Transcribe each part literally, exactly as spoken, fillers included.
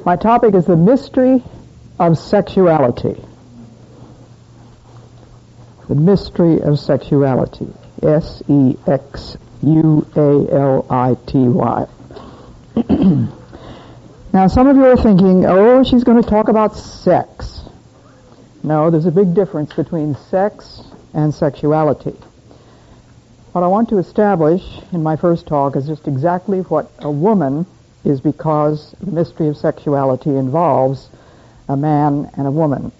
My topic is the mystery of sexuality. The mystery of sexuality. S E X U A L I T Y. Now, some of you are thinking, oh, she's going to talk about sex. No, there's a big difference between sex and sexuality. What I want to establish in my first talk is just exactly what a woman is, because the mystery of sexuality involves a man and a woman.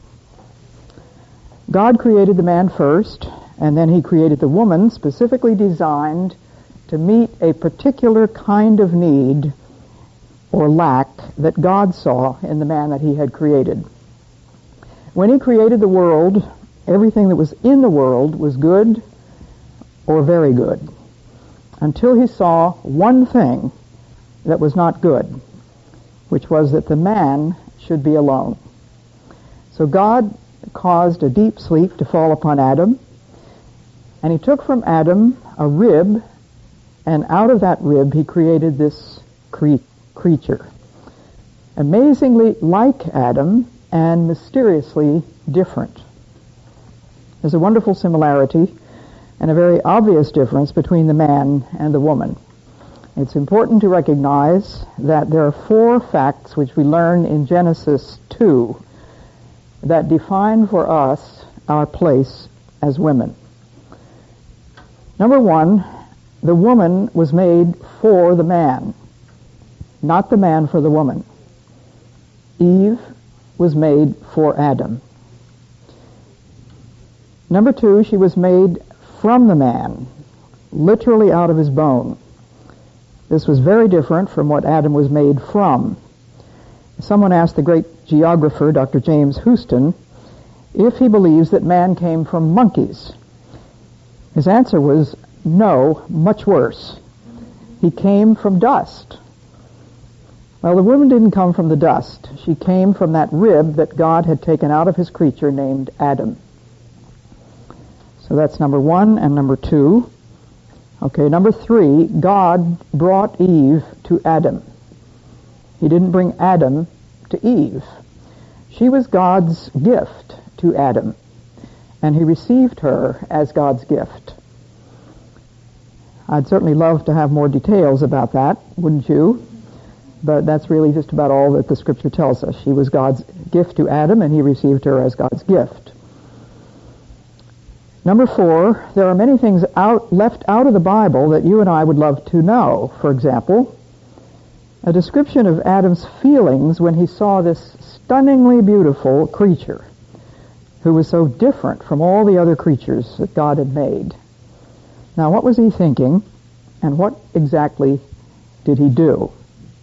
God created the man first, and then he created the woman specifically designed to meet a particular kind of need or lack that God saw in the man that he had created. When he created the world, everything that was in the world was good or very good, until he saw one thing that was not good, which was that the man should be alone. So God caused a deep sleep to fall upon Adam, and he took from Adam a rib, and out of that rib he created this cre- creature, amazingly like Adam and mysteriously different. There's a wonderful similarity and a very obvious difference between the man and the woman. It's important to recognize that there are four facts which we learn in Genesis two that define for us our place as women. Number one, the woman was made for the man, not the man for the woman. Eve was made for Adam. Number two, she was made from the man, literally out of his bone. This was very different from what Adam was made from. Someone asked the great geographer, Doctor James Houston, if he believes that man came from monkeys. His answer was, no, much worse. He came from dust. Well, the woman didn't come from the dust. She came from that rib that God had taken out of his creature named Adam. So that's number one and number two. Okay, number three, God brought Eve to Adam. He didn't bring Adam to Eve. She was God's gift to Adam, and he received her as God's gift. I'd certainly love to have more details about that, wouldn't you? But that's really just about all that the Scripture tells us. She was God's gift to Adam, and he received her as God's gift. Number four, there are many things out, left out of the Bible that you and I would love to know. For example, a description of Adam's feelings when he saw this stunningly beautiful creature who was so different from all the other creatures that God had made. Now, what was he thinking, and what exactly did he do?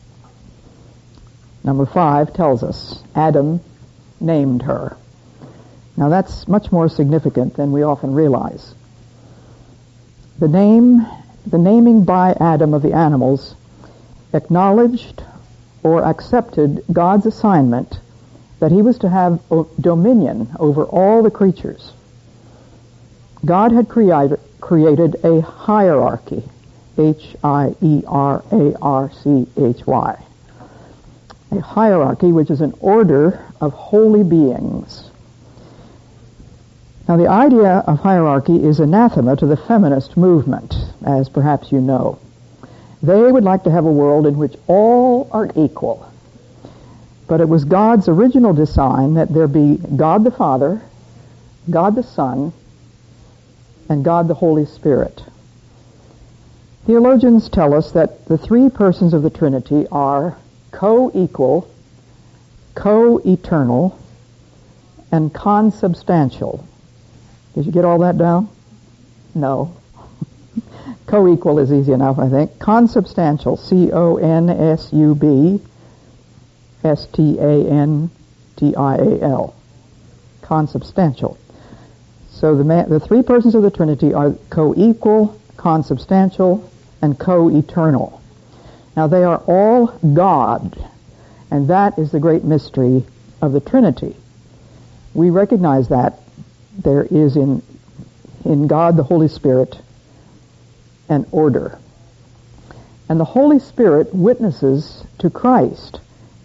Number five tells us Adam named her. Now, that's much more significant than we often realize. The name, the naming by Adam of the animals acknowledged or accepted God's assignment that he was to have dominion over all the creatures. God had created, created a hierarchy, H I E R A R C H Y. A hierarchy which is an order of holy beings. Now, the idea of hierarchy is anathema to the feminist movement, as perhaps you know. They would like to have a world in which all are equal. But it was God's original design that there be God the Father, God the Son, and God the Holy Spirit. Theologians tell us that the three persons of the Trinity are co-equal, co-eternal, and consubstantial. Did you get all that down? No. Co-equal is easy enough, I think. Consubstantial, C O N S U B S T A N T I A L. Consubstantial. So the, man, the three persons of the Trinity are co-equal, consubstantial, and co-eternal. Now, they are all God, and that is the great mystery of the Trinity. We recognize that there is in in God the Holy Spirit an order. And the Holy Spirit witnesses to Christ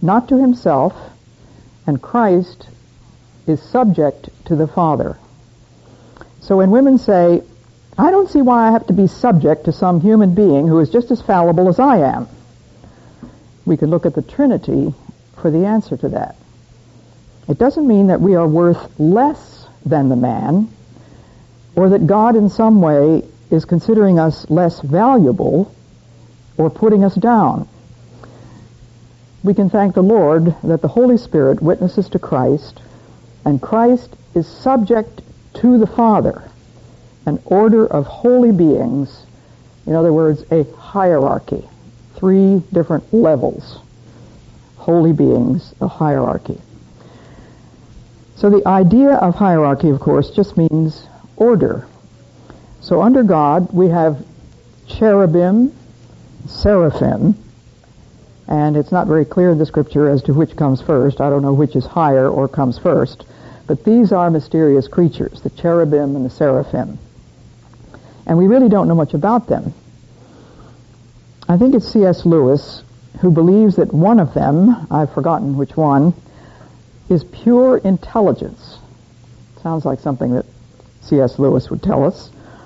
not to himself, and Christ is subject to the Father. So when women say, I don't see why I have to be subject to some human being who is just as fallible as I am, we could look at the Trinity for the answer to that. It doesn't mean that we are worth less than the man, or that God in some way is considering us less valuable or putting us down. We can thank the Lord that the Holy Spirit witnesses to Christ, and Christ is subject to the Father, an order of holy beings, in other words, a hierarchy, three different levels. Holy beings, a hierarchy. So the idea of hierarchy, of course, just means order. So under God, we have cherubim, seraphim, and it's not very clear in the scripture as to which comes first. I don't know which is higher or comes first. But these are mysterious creatures, the cherubim and the seraphim. And we really don't know much about them. I think it's C S Lewis who believes that one of them, I've forgotten which one, is pure intelligence. Sounds like something that C S Lewis would tell us.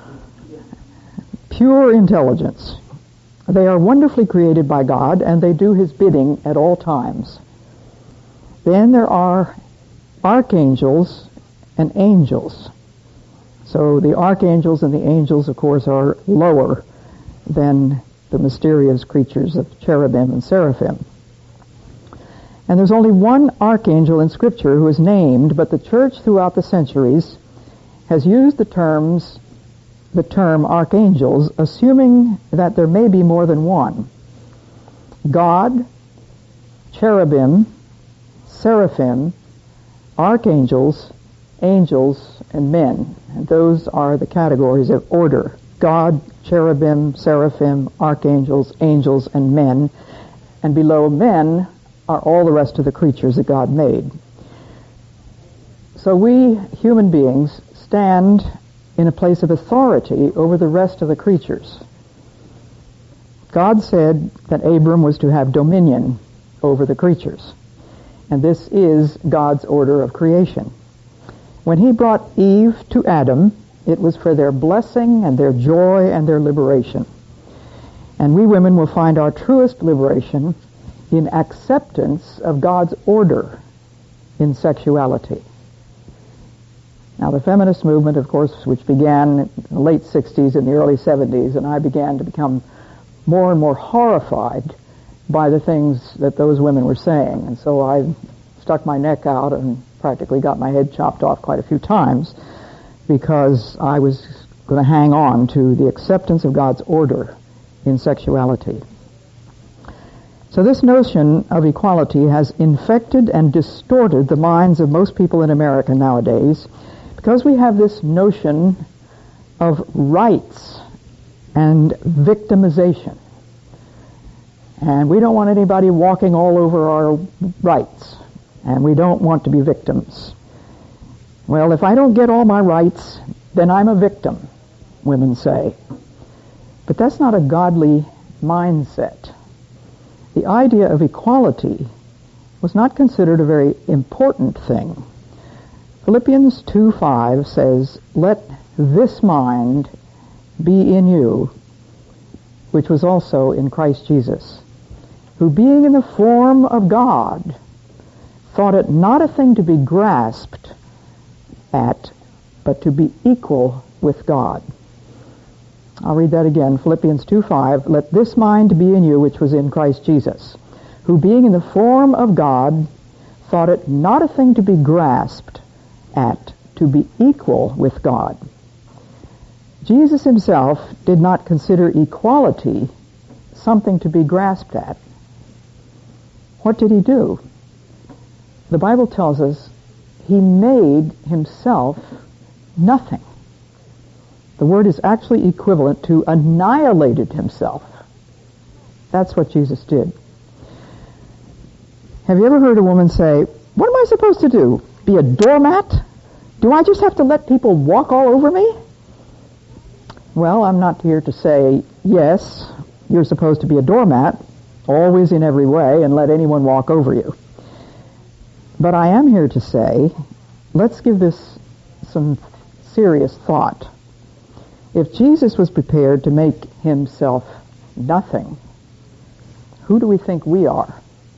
Pure intelligence. They are wonderfully created by God, and they do his bidding at all times. Then there are archangels and angels. So the archangels and the angels, of course, are lower than the mysterious creatures of cherubim and seraphim. And there's only one archangel in Scripture who is named, but the church throughout the centuries has used the terms the term archangels, assuming that there may be more than one. God, cherubim, seraphim, archangels, angels, and men. And those are the categories of order. God, cherubim, seraphim, archangels, angels, and men. And below men are all the rest of the creatures that God made. So we, human beings, stand in a place of authority over the rest of the creatures. God said that Abram was to have dominion over the creatures. And this is God's order of creation. When he brought Eve to Adam, it was for their blessing and their joy and their liberation. And we women will find our truest liberation in acceptance of God's order in sexuality. Now, the feminist movement, of course, which began in the late sixties and the early seventies, and I began to become more and more horrified by the things that those women were saying. And so I stuck my neck out and practically got my head chopped off quite a few times because I was going to hang on to the acceptance of God's order in sexuality. So this notion of equality has infected and distorted the minds of most people in America nowadays, because we have this notion of rights and victimization. And we don't want anybody walking all over our rights. And we don't want to be victims. Well, if I don't get all my rights, then I'm a victim, women say. But that's not a godly mindset. The idea of equality was not considered a very important thing. Philippians two five says, "Let this mind be in you, which was also in Christ Jesus, who being in the form of God, thought it not a thing to be grasped at, but to be equal with God." I'll read that again, Philippians two five, "Let this mind be in you, which was in Christ Jesus, who being in the form of God, thought it not a thing to be grasped at, to be equal with God." Jesus himself did not consider equality something to be grasped at. What did he do? The Bible tells us he made himself nothing. The word is actually equivalent to annihilated himself. That's what Jesus did. Have you ever heard a woman say, "What am I supposed to do? Be a doormat? Do I just have to let people walk all over me?" Well, I'm not here to say, yes, you're supposed to be a doormat, always in every way, and let anyone walk over you. But I am here to say, let's give this some serious thought. If Jesus was prepared to make himself nothing, who do we think we are?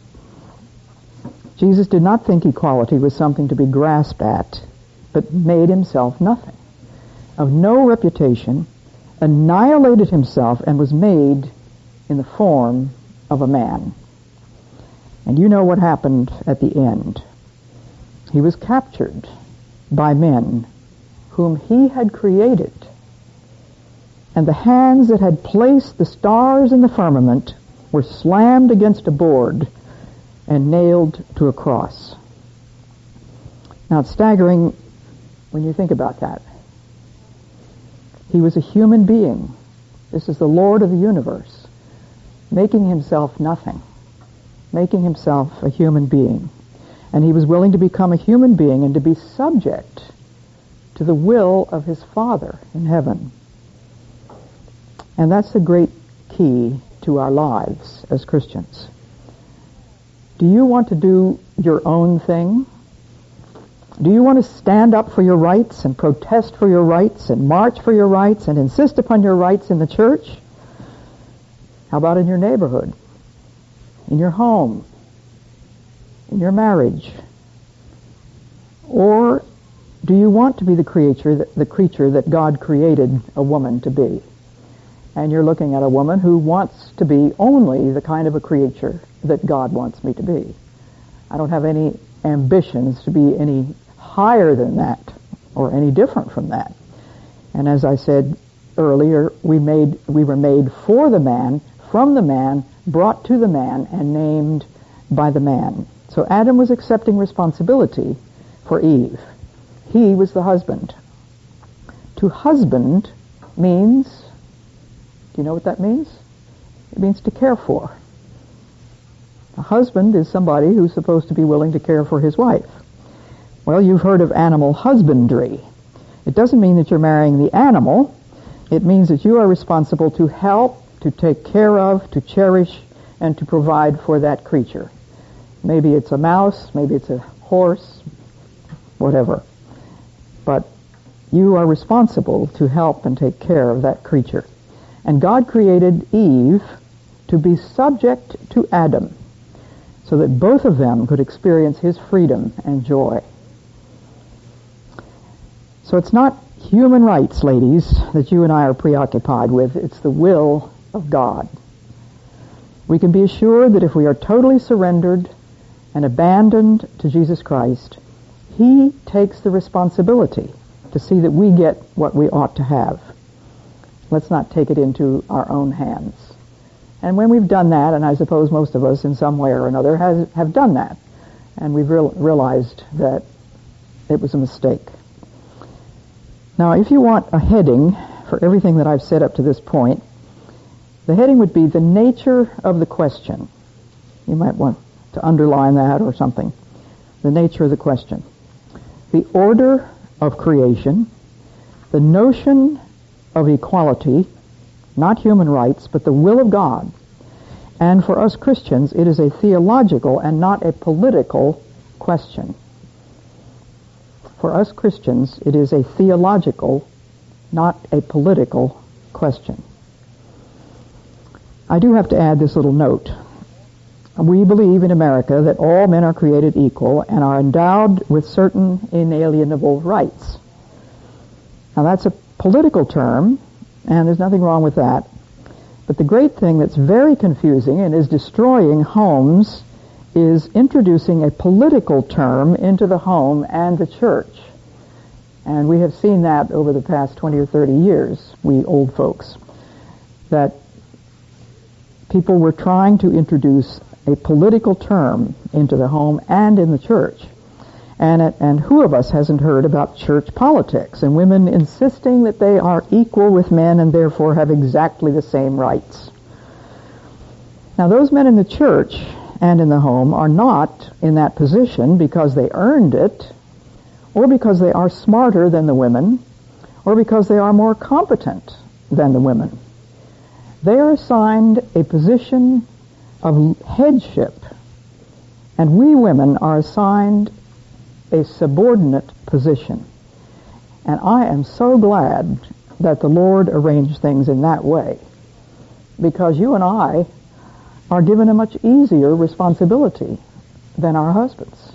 Jesus did not think equality was something to be grasped at, but made himself nothing, of no reputation, annihilated himself, and was made in the form of a man. And you know what happened at the end. He was captured by men whom he had created, and the hands that had placed the stars in the firmament were slammed against a board and nailed to a cross. Now it's staggering when you think about that. He was a human being. This is the Lord of the universe, making himself nothing, making himself a human being. And he was willing to become a human being and to be subject to the will of his Father in heaven. And that's the great key to our lives as Christians. Do you want to do your own thing? Do you want to stand up for your rights and protest for your rights and march for your rights and insist upon your rights in the church? How about in your neighborhood, in your home, in your marriage? Or do you want to be the creature that, the creature that God created a woman to be? And you're looking at a woman who wants to be only the kind of a creature that God wants me to be. I don't have any ambitions to be any higher than that or any different from that. And as I said earlier, we made we were made for the man, from the man, brought to the man, and named by the man. So Adam was accepting responsibility for Eve. He was the husband. To husband means, do you know what that means? It means to care for. A husband is somebody who's supposed to be willing to care for his wife. Well, you've heard of animal husbandry. It doesn't mean that you're marrying the animal. It means that you are responsible to help, to take care of, to cherish, and to provide for that creature. Maybe it's a mouse, maybe it's a horse, whatever. But you are responsible to help and take care of that creature. And God created Eve to be subject to Adam, so that both of them could experience his freedom and joy. So it's not human rights, ladies, that you and I are preoccupied with. It's the will of God. We can be assured that if we are totally surrendered and abandoned to Jesus Christ, he takes the responsibility to see that we get what we ought to have. Let's not take it into our own hands. And when we've done that, and I suppose most of us in some way or another has, have done that, and we've real, realized that it was a mistake. Now, if you want a heading for everything that I've said up to this point, the heading would be the nature of the question. You might want to underline that or something. The nature of the question. The order of creation, the notion of equality, not human rights, but the will of God. And for us Christians, it is a theological and not a political question. For us Christians, it is a theological, not a political question. I do have to add this little note. We believe in America that all men are created equal and are endowed with certain inalienable rights. Now that's a political term, and there's nothing wrong with that. But the great thing that's very confusing and is destroying homes is introducing a political term into the home and the church. And we have seen that over the past twenty or thirty years, we old folks, that people were trying to introduce a political term into the home and in the church. And, it, and who of us hasn't heard about church politics and women insisting that they are equal with men and therefore have exactly the same rights? Now, those men in the church and in the home are not in that position because they earned it, or because they are smarter than the women, or because they are more competent than the women. They are assigned a position of headship. And we women are assigned a subordinate position. And I am so glad that the Lord arranged things in that way, because you and I are given a much easier responsibility than our husbands.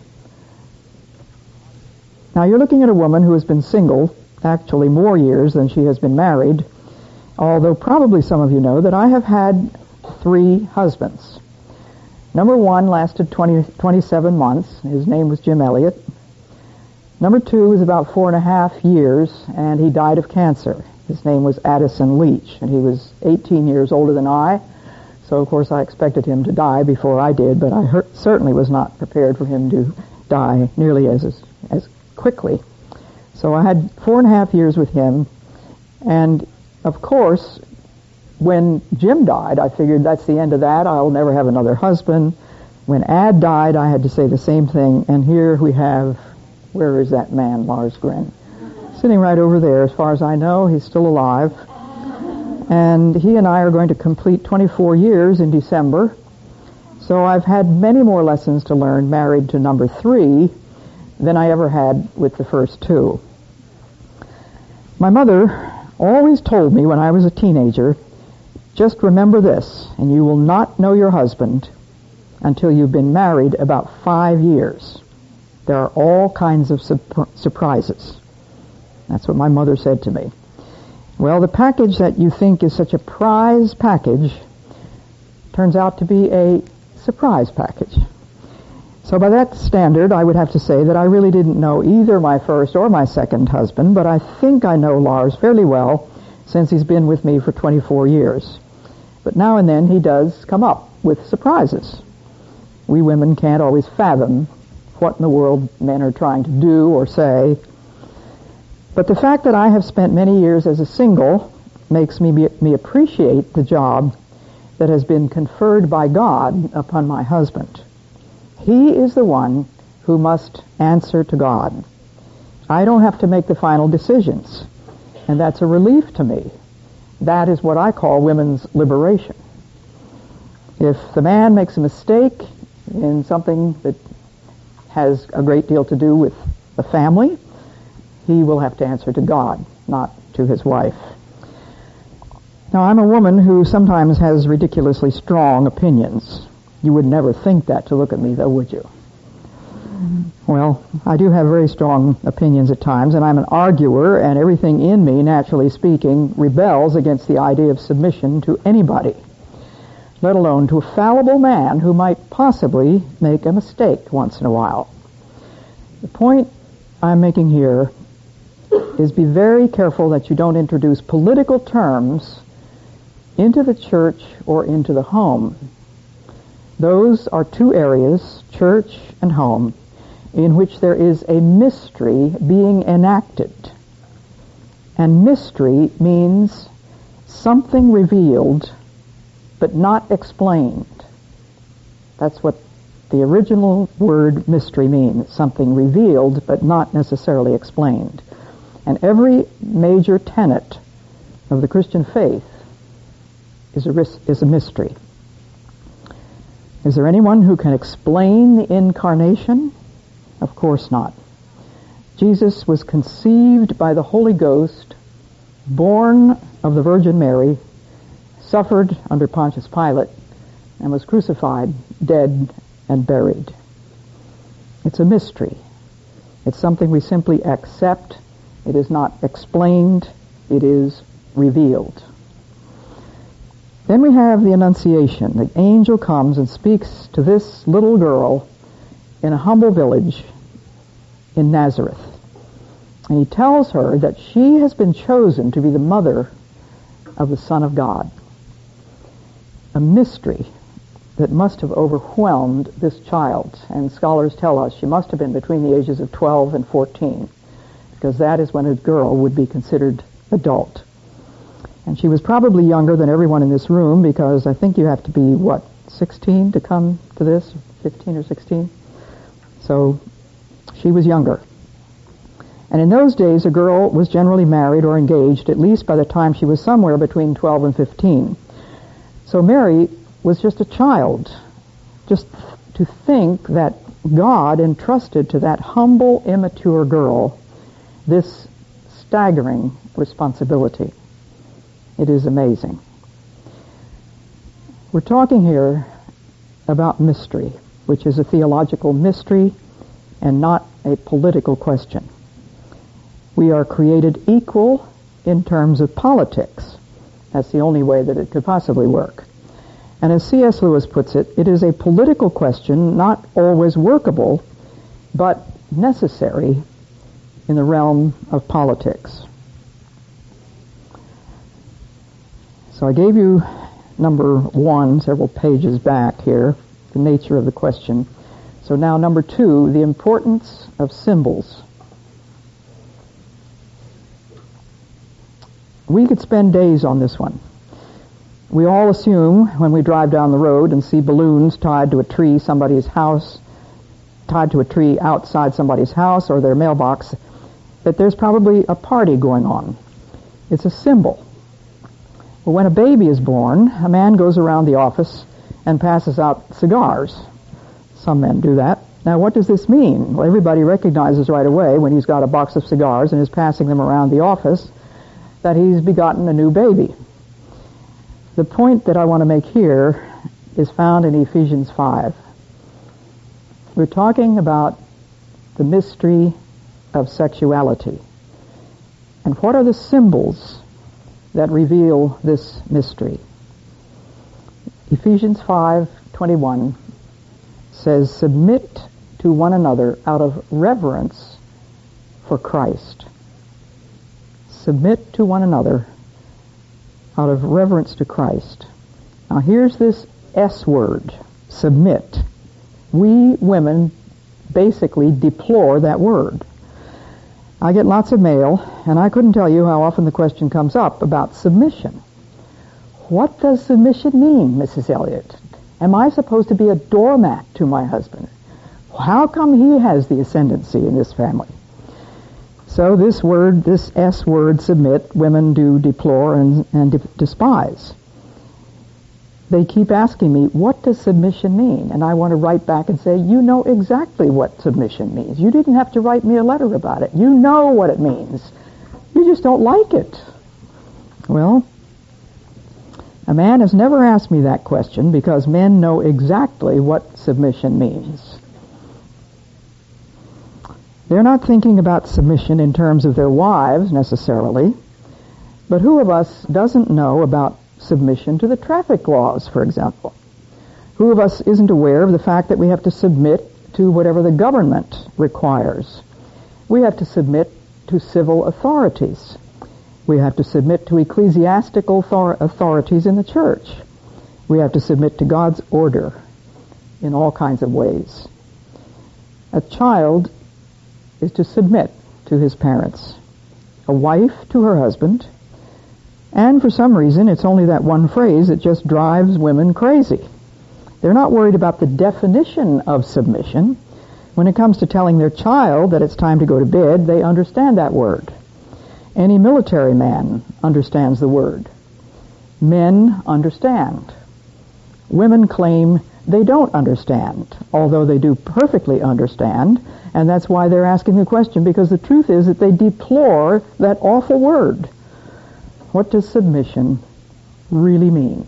Now, you're looking at a woman who has been single, actually more years than she has been married, although probably some of you know that I have had three husbands. Number one lasted twenty, twenty-seven months. His name was Jim Elliott. Number two was about four and a half years, and he died of cancer. His name was Addison Leach, and he was eighteen years older than I. So, of course, I expected him to die before I did, but I heard, certainly was not prepared for him to die nearly as, as as quickly. So I had four and a half years with him, and, of course, when Jim died, I figured that's the end of that. I'll never have another husband. When Ad died, I had to say the same thing, and here we have, where is that man, Lars Gren? Sitting right over there. As far as I know, he's still alive. And he and I are going to complete twenty-four years in December. So I've had many more lessons to learn married to number three than I ever had with the first two. My mother always told me when I was a teenager, just remember this, and you will not know your husband until you've been married about five years. There are all kinds of su- surprises. That's what my mother said to me. Well, the package that you think is such a prize package turns out to be a surprise package. So by that standard, I would have to say that I really didn't know either my first or my second husband, but I think I know Lars fairly well since he's been with me for twenty-four years. But now and then he does come up with surprises. We women can't always fathom what in the world men are trying to do or say. But the fact that I have spent many years as a single makes me, be, me appreciate the job that has been conferred by God upon my husband. He is the one who must answer to God. I don't have to make the final decisions, and that's a relief to me. That is what I call women's liberation. If the man makes a mistake in something that has a great deal to do with the family, he will have to answer to God, not to his wife. Now, I'm a woman who sometimes has ridiculously strong opinions. You would never think that to look at me, though, would you? Well, I do have very strong opinions at times, and I'm an arguer, and everything in me, naturally speaking, rebels against the idea of submission to anybody, let alone to a fallible man who might possibly make a mistake once in a while. The point I'm making here is be very careful that you don't introduce political terms into the church or into the home. Those are two areas, church and home, in which there is a mystery being enacted. And mystery means something revealed but not explained. That's what the original word mystery means, something revealed but not necessarily explained. And every major tenet of the Christian faith is a, is a mystery. Is there anyone who can explain the incarnation? Of course not. Jesus was conceived by the Holy Ghost, born of the Virgin Mary, suffered under Pontius Pilate, and was crucified, dead, and buried. It's a mystery. It's something we simply accept. It is not explained. It is revealed. Then we have the Annunciation. The angel comes and speaks to this little girl in a humble village in Nazareth. And he tells her that she has been chosen to be the mother of the Son of God. A mystery that must have overwhelmed this child. And scholars tell us she must have been between the ages of twelve and fourteen, because that is when a girl would be considered adult. And she was probably younger than everyone in this room, because I think you have to be, what, sixteen to come to this? fifteen or sixteen? So she was younger. And in those days, a girl was generally married or engaged, at least by the time she was somewhere between twelve and fifteen. So Mary was just a child. Just to think that God entrusted to that humble, immature girl this staggering responsibility. It is amazing. We're talking here about mystery, which is a theological mystery and not a political question. We are created equal in terms of politics. That's the only way that it could possibly work. And as C S Lewis puts it, it is a political question, not always workable, but necessary in the realm of politics. So I gave you number one several pages back here, the nature of the question. So now number two, the importance of symbols. We could spend days on this one. We all assume when we drive down the road and see balloons tied to a tree, somebody's house, tied to a tree outside somebody's house or their mailbox, that there's probably a party going on. It's a symbol. Well, when a baby is born, a man goes around the office and passes out cigars. Some men do that. Now, what does this mean? Well, everybody recognizes right away when he's got a box of cigars and is passing them around the office that he's begotten a new baby. The point that I want to make here is found in Ephesians five. We're talking about the mystery of sexuality. And what are the symbols that reveal this mystery? Ephesians five twenty-one says, "Submit to one another out of reverence for Christ." Submit to one another out of reverence to Christ. Now here's this S word, submit. We women basically deplore that word. I get lots of mail, and I couldn't tell you how often the question comes up about submission. What does submission mean, Missus Elliott? Am I supposed to be a doormat to my husband? How come he has the ascendancy in this family? So this word, this S word, submit, women do deplore and, and de- despise. They keep asking me, what does submission mean? And I want to write back and say, you know exactly what submission means. You didn't have to write me a letter about it. You know what it means. You just don't like it. Well, a man has never asked me that question because men know exactly what submission means. They're not thinking about submission in terms of their wives necessarily, but who of us doesn't know about submission to the traffic laws, for example? Who of us isn't aware of the fact that we have to submit to whatever the government requires? We have to submit to civil authorities. We have to submit to ecclesiastical author- authorities in the church. We have to submit to God's order in all kinds of ways. A child is to submit to his parents. A wife to her husband. And for some reason, it's only that one phrase that just drives women crazy. They're not worried about the definition of submission. When it comes to telling their child that it's time to go to bed, they understand that word. Any military man understands the word. Men understand. Women claim they don't understand, although they do perfectly understand, and that's why they're asking the question, because the truth is that they deplore that awful word. What does submission really mean?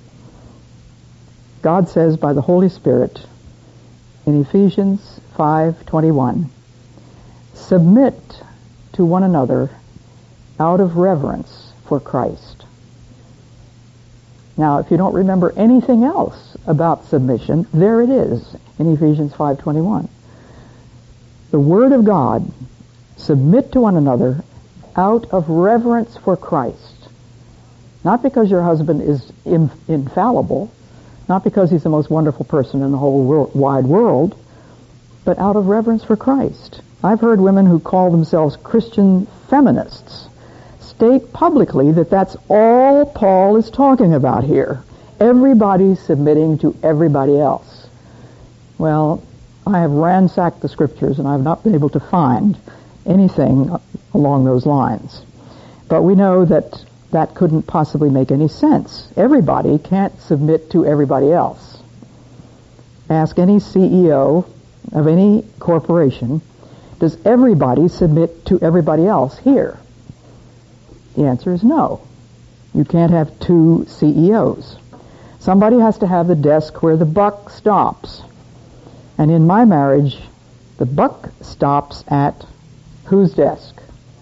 God says by the Holy Spirit in Ephesians five twenty-one, submit to one another out of reverence for Christ. Now, if you don't remember anything else about submission, there it is in Ephesians five twenty-one. The Word of God, submit to one another out of reverence for Christ. Not because your husband is in, infallible, not because he's the most wonderful person in the whole world, wide world, but out of reverence for Christ. I've heard women who call themselves Christian feminists state publicly that that's all Paul is talking about here. Everybody submitting to everybody else. Well, I have ransacked the scriptures and I've not been able to find anything along those lines. But we know that that couldn't possibly make any sense. Everybody can't submit to everybody else. Ask any C E O of any corporation, does everybody submit to everybody else here? The answer is no. You can't have two C E Os. Somebody has to have the desk where the buck stops. And in my marriage, the buck stops at whose desk?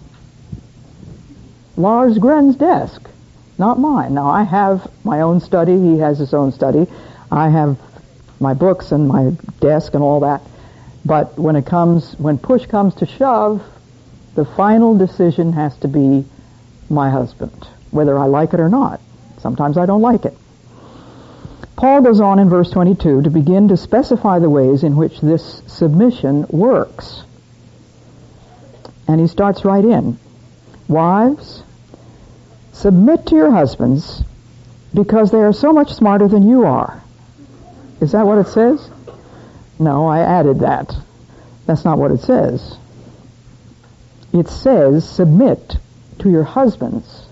Lars Gren's desk, not mine. Now, I have my own study. He has his own study. I have my books and my desk and all that. But when it comes, when push comes to shove, the final decision has to be my husband, whether I like it or not. Sometimes I don't like it. Paul goes on in verse twenty-two to begin to specify the ways in which this submission works. And he starts right in. Wives, submit to your husbands because they are so much smarter than you are. Is that what it says? No, I added that. That's not what it says. It says, submit to your husbands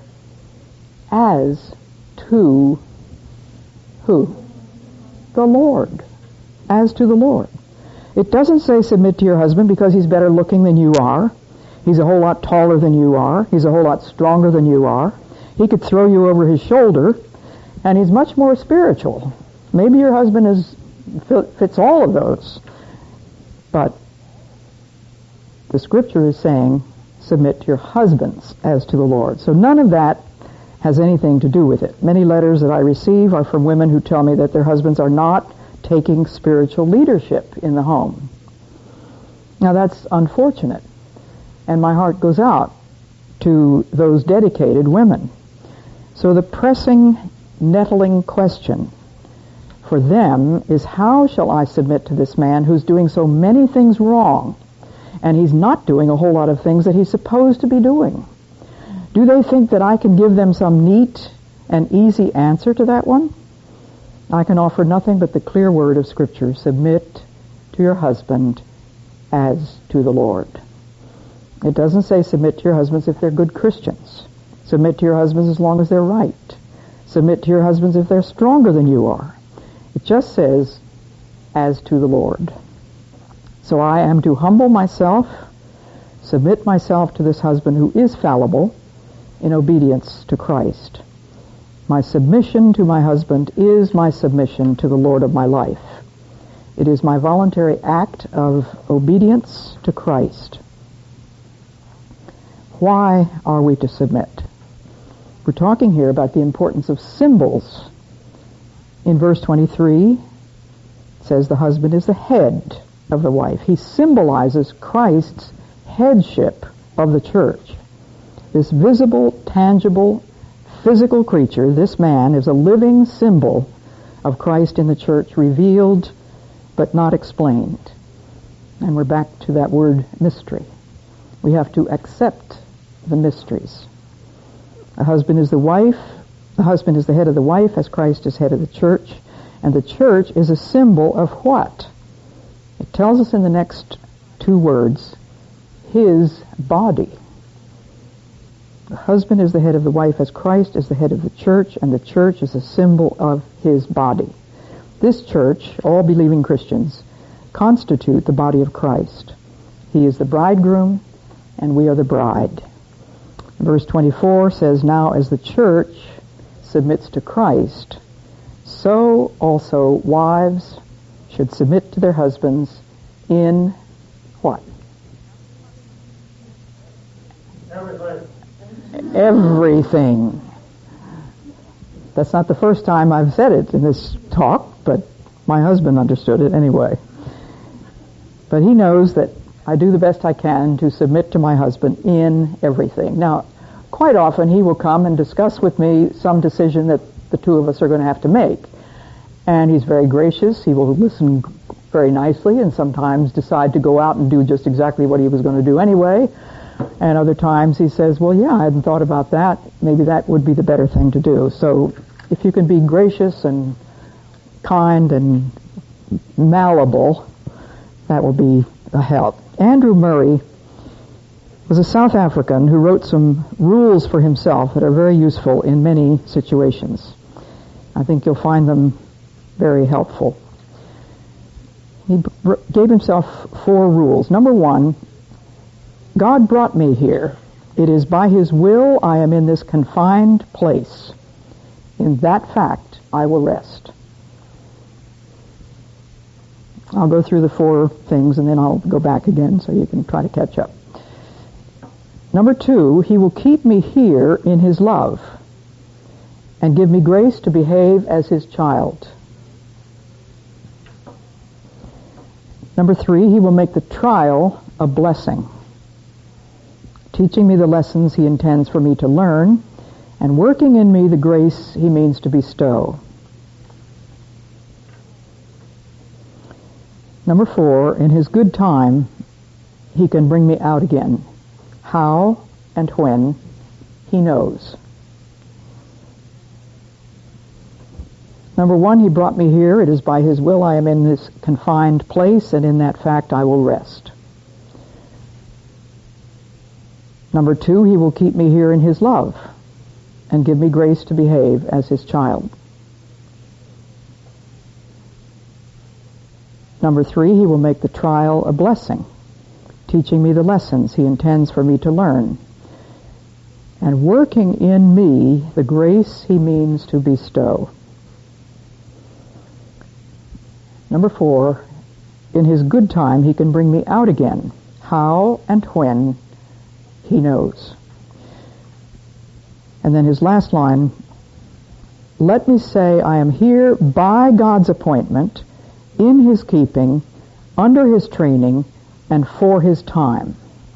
as to who? The Lord. As to the Lord. It doesn't say submit to your husband because he's better looking than you are. He's a whole lot taller than you are. He's a whole lot stronger than you are. He could throw you over his shoulder, and he's much more spiritual. Maybe your husband is fits all of those. But the Scripture is saying, submit to your husbands as to the Lord. So none of that has anything to do with it. Many letters that I receive are from women who tell me that their husbands are not taking spiritual leadership in the home. Now that's unfortunate, and my heart goes out to those dedicated women. So the pressing, nettling question for them is, how shall I submit to this man who's doing so many things wrong, and he's not doing a whole lot of things that he's supposed to be doing? Do they think that I can give them some neat and easy answer to that one? I can offer nothing but the clear word of Scripture. Submit to your husband as to the Lord. It doesn't say submit to your husbands if they're good Christians. Submit to your husbands as long as they're right. Submit to your husbands if they're stronger than you are. It just says, as to the Lord. So I am to humble myself, submit myself to this husband who is fallible in obedience to Christ. My submission to my husband is my submission to the Lord of my life. It is my voluntary act of obedience to Christ. Why are we to submit? We're talking here about the importance of symbols. In verse twenty-three, it says the husband is the head of the wife. He symbolizes Christ's headship of the church. This visible, tangible, physical creature, this man, is a living symbol of Christ in the church, revealed but not explained. And we're back to that word mystery. We have to accept the mysteries. The husband is the wife. The husband is the head of the wife as Christ is head of the church. And the church is a symbol of what? It tells us in the next two words, his body. The husband is the head of the wife as Christ is the head of the church, and the church is a symbol of his body. This church, all believing Christians, constitute the body of Christ. He is the bridegroom, and we are the bride. Verse twenty-four says, now as the church submits to Christ, so also wives should submit to their husbands in what? Everything. Everything. That's not the first time I've said it in this talk, but my husband understood it anyway. But he knows that I do the best I can to submit to my husband in everything. Now, quite often he will come and discuss with me some decision that the two of us are going to have to make. And he's very gracious. He will listen very nicely and sometimes decide to go out and do just exactly what he was going to do anyway. And other times he says, well, yeah, I hadn't thought about that. Maybe that would be the better thing to do. So if you can be gracious and kind and malleable, that will be a help. Andrew Murray was a South African who wrote some rules for himself that are very useful in many situations. I think you'll find them very helpful. He gave himself four rules. Number one, God brought me here. It is by His will I am in this confined place. In that fact, I will rest. I'll go through the four things and then I'll go back again so you can try to catch up. Number two, He will keep me here in His love and give me grace to behave as His child. Number three, He will make the trial a blessing, teaching me the lessons He intends for me to learn and working in me the grace He means to bestow. Number four, in His good time, He can bring me out again. How and when, He knows. Number one, He brought me here. It is by His will I am in this confined place, and in that fact I will rest. Number two, He will keep me here in His love and give me grace to behave as His child. Number three, He will make the trial a blessing, teaching me the lessons He intends for me to learn, and working in me the grace He means to bestow. Number four, in His good time, He can bring me out again. How and when, He knows. And then his last line, let me say I am here by God's appointment, in His keeping, under His training, and for His time.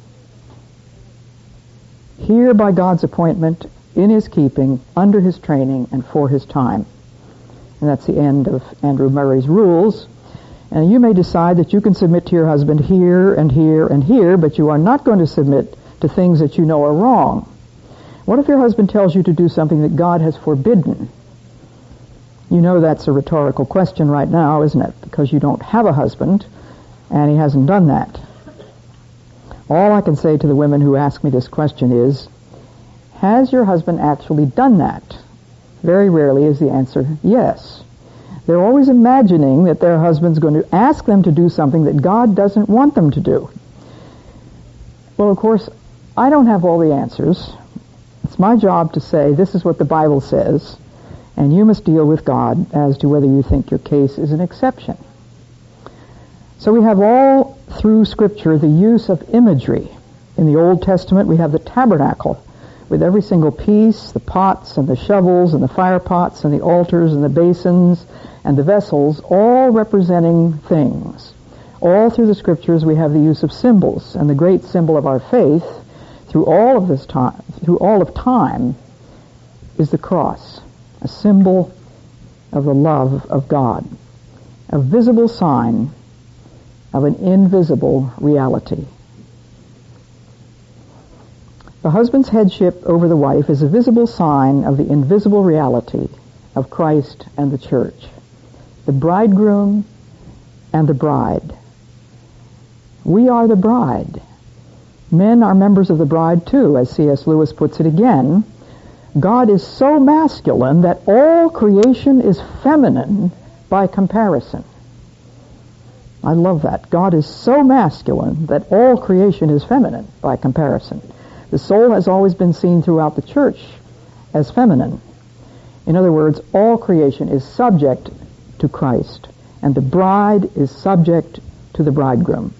Here by God's appointment, in His keeping, under His training, and for His time. And that's the end of Andrew Murray's rules. And you may decide that you can submit to your husband here and here and here, but you are not going to submit to things that you know are wrong. What if your husband tells you to do something that God has forbidden? You know that's a rhetorical question right now, isn't it? Because you don't have a husband, and he hasn't done that. All I can say to the women who ask me this question is, has your husband actually done that? Very rarely is the answer yes. They're always imagining that their husband's going to ask them to do something that God doesn't want them to do. Well, of course, I don't have all the answers. It's my job to say, this is what the Bible says, and you must deal with God as to whether you think your case is an exception. So we have all through Scripture the use of imagery. In the Old Testament, we have the tabernacle with every single piece, the pots and the shovels and the fire pots and the altars and the basins and the vessels, all representing things. All through the Scriptures we have the use of symbols, and the great symbol of our faith through all of this time, through all of time, is the cross, a symbol of the love of God, a visible sign of an invisible reality. The husband's headship over the wife is a visible sign of the invisible reality of Christ and the church, the bridegroom and the bride. We are the bride. Men are members of the bride too, as C S Lewis puts it again. God is so masculine that all creation is feminine by comparison. I love that. God is so masculine that all creation is feminine by comparison. The soul has always been seen throughout the church as feminine. In other words, all creation is subject to Christ, and the bride is subject to the bridegroom.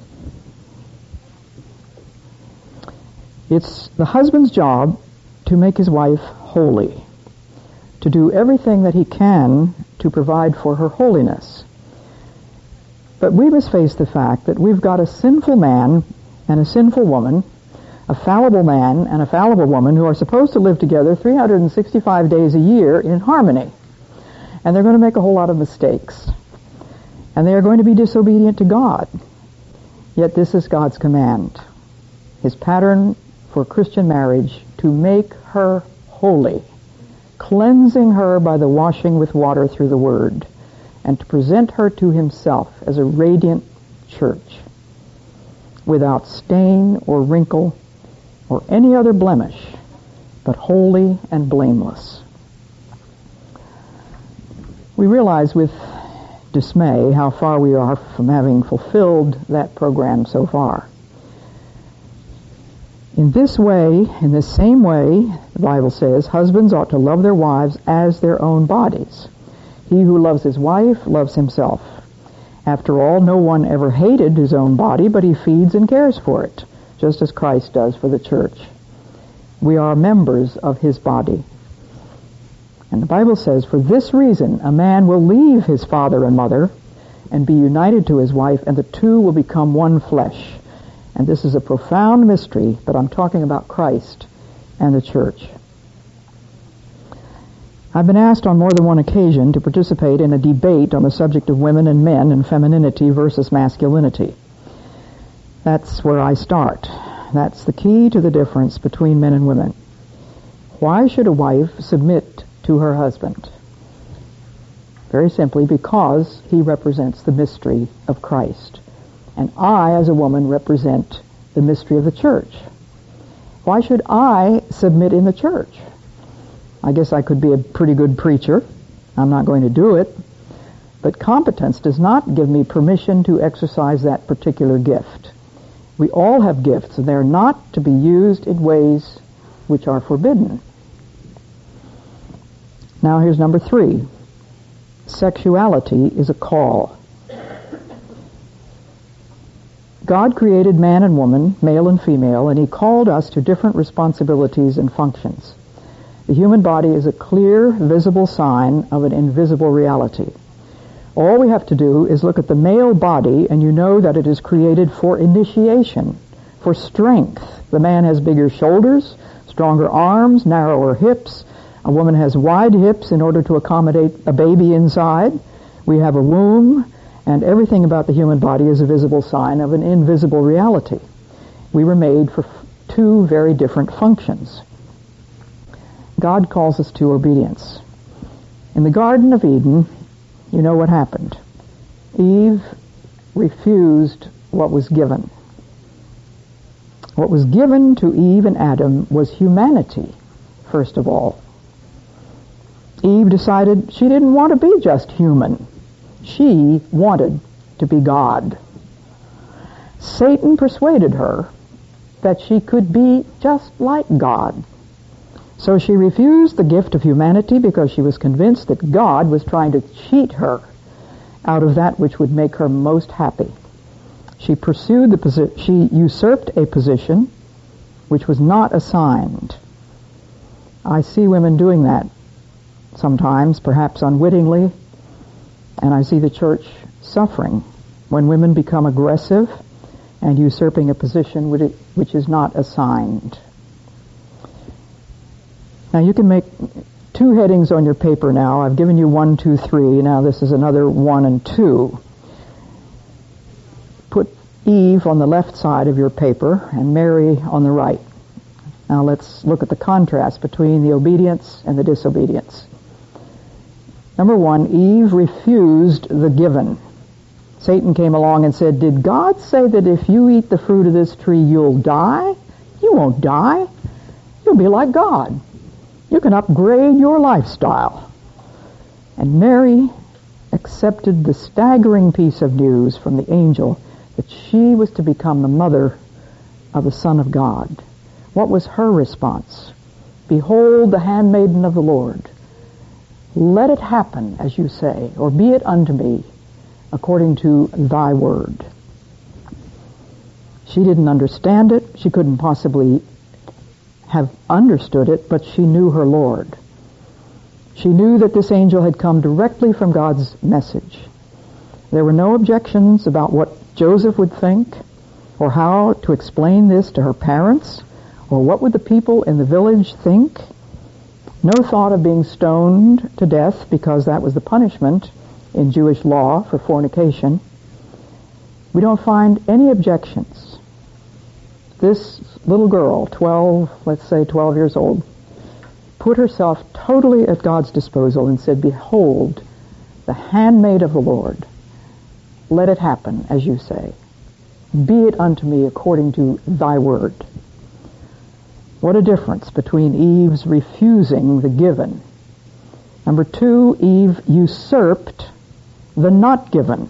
It's the husband's job to make his wife holy, to do everything that he can to provide for her holiness. But we must face the fact that we've got a sinful man and a sinful woman, a fallible man and a fallible woman who are supposed to live together three hundred sixty-five days a year in harmony. And they're going to make a whole lot of mistakes. And they are going to be disobedient to God. Yet this is God's command. His pattern for Christian marriage, to make her holy, cleansing her by the washing with water through the Word, and to present her to Himself as a radiant church, without stain or wrinkle, or any other blemish, but holy and blameless. We realize with dismay how far we are from having fulfilled that program so far. In this way, in this same way, the Bible says, husbands ought to love their wives as their own bodies. He who loves his wife loves himself. After all, no one ever hated his own body, but he feeds and cares for it, just as Christ does for the church. We are members of his body. And the Bible says, for this reason, a man will leave his father and mother and be united to his wife, and the two will become one flesh. And this is a profound mystery, but I'm talking about Christ and the church. I've been asked on more than one occasion to participate in a debate on the subject of women and men and femininity versus masculinity. That's where I start. That's the key to the difference between men and women. Why should a wife submit to her husband? Very simply, because he represents the mystery of Christ. And I, as a woman, represent the mystery of the church. Why should I submit in the church? I guess I could be a pretty good preacher. I'm not going to do it. But competence does not give me permission to exercise that particular gift. We all have gifts, and they're not to be used in ways which are forbidden. Now here's number three. Sexuality is a call. God created man and woman, male and female, and he called us to different responsibilities and functions. The human body is a clear, visible sign of an invisible reality. All we have to do is look at the male body, and you know that it is created for initiation, for strength. The man has bigger shoulders, stronger arms, narrower hips. A woman has wide hips in order to accommodate a baby inside. We have a womb, and everything about the human body is a visible sign of an invisible reality. We were made for two very different functions. God calls us to obedience. In the Garden of Eden, you know what happened. Eve refused what was given. What was given to Eve and Adam was humanity, first of all. Eve decided she didn't want to be just human. She wanted to be God. Satan persuaded her that she could be just like God. So she refused the gift of humanity because she was convinced that God was trying to cheat her out of that which would make her most happy. She pursued the posi- she usurped a position which was not assigned. I see women doing that sometimes, perhaps unwittingly, and I see the church suffering when women become aggressive and usurping a position which is not assigned. Now you can make two headings on your paper now. I've given you one, two, three. Now this is another one and two. Put Eve on the left side of your paper and Mary on the right. Now let's look at the contrast between the obedience and the disobedience. Number one, Eve refused the given. Satan came along and said, did God say that if you eat the fruit of this tree, you'll die? You won't die. You'll be like God. You can upgrade your lifestyle. And Mary accepted the staggering piece of news from the angel that she was to become the mother of the Son of God. What was her response? Behold the handmaiden of the Lord. Let it happen, as you say, or be it unto me, according to thy word. She didn't understand it. She couldn't possibly have understood it, but she knew her Lord. She knew that this angel had come directly from God's message. There were no objections about what Joseph would think, or how to explain this to her parents, or what would the people in the village think. No thought of being stoned to death, because that was the punishment in Jewish law for fornication. We don't find any objections. This little girl, twelve, let's say twelve years old, put herself totally at God's disposal and said, behold, the handmaid of the Lord. Let it happen, as you say. Be it unto me according to thy word. What a difference between Eve's refusing the given. Number two, Eve usurped the not given.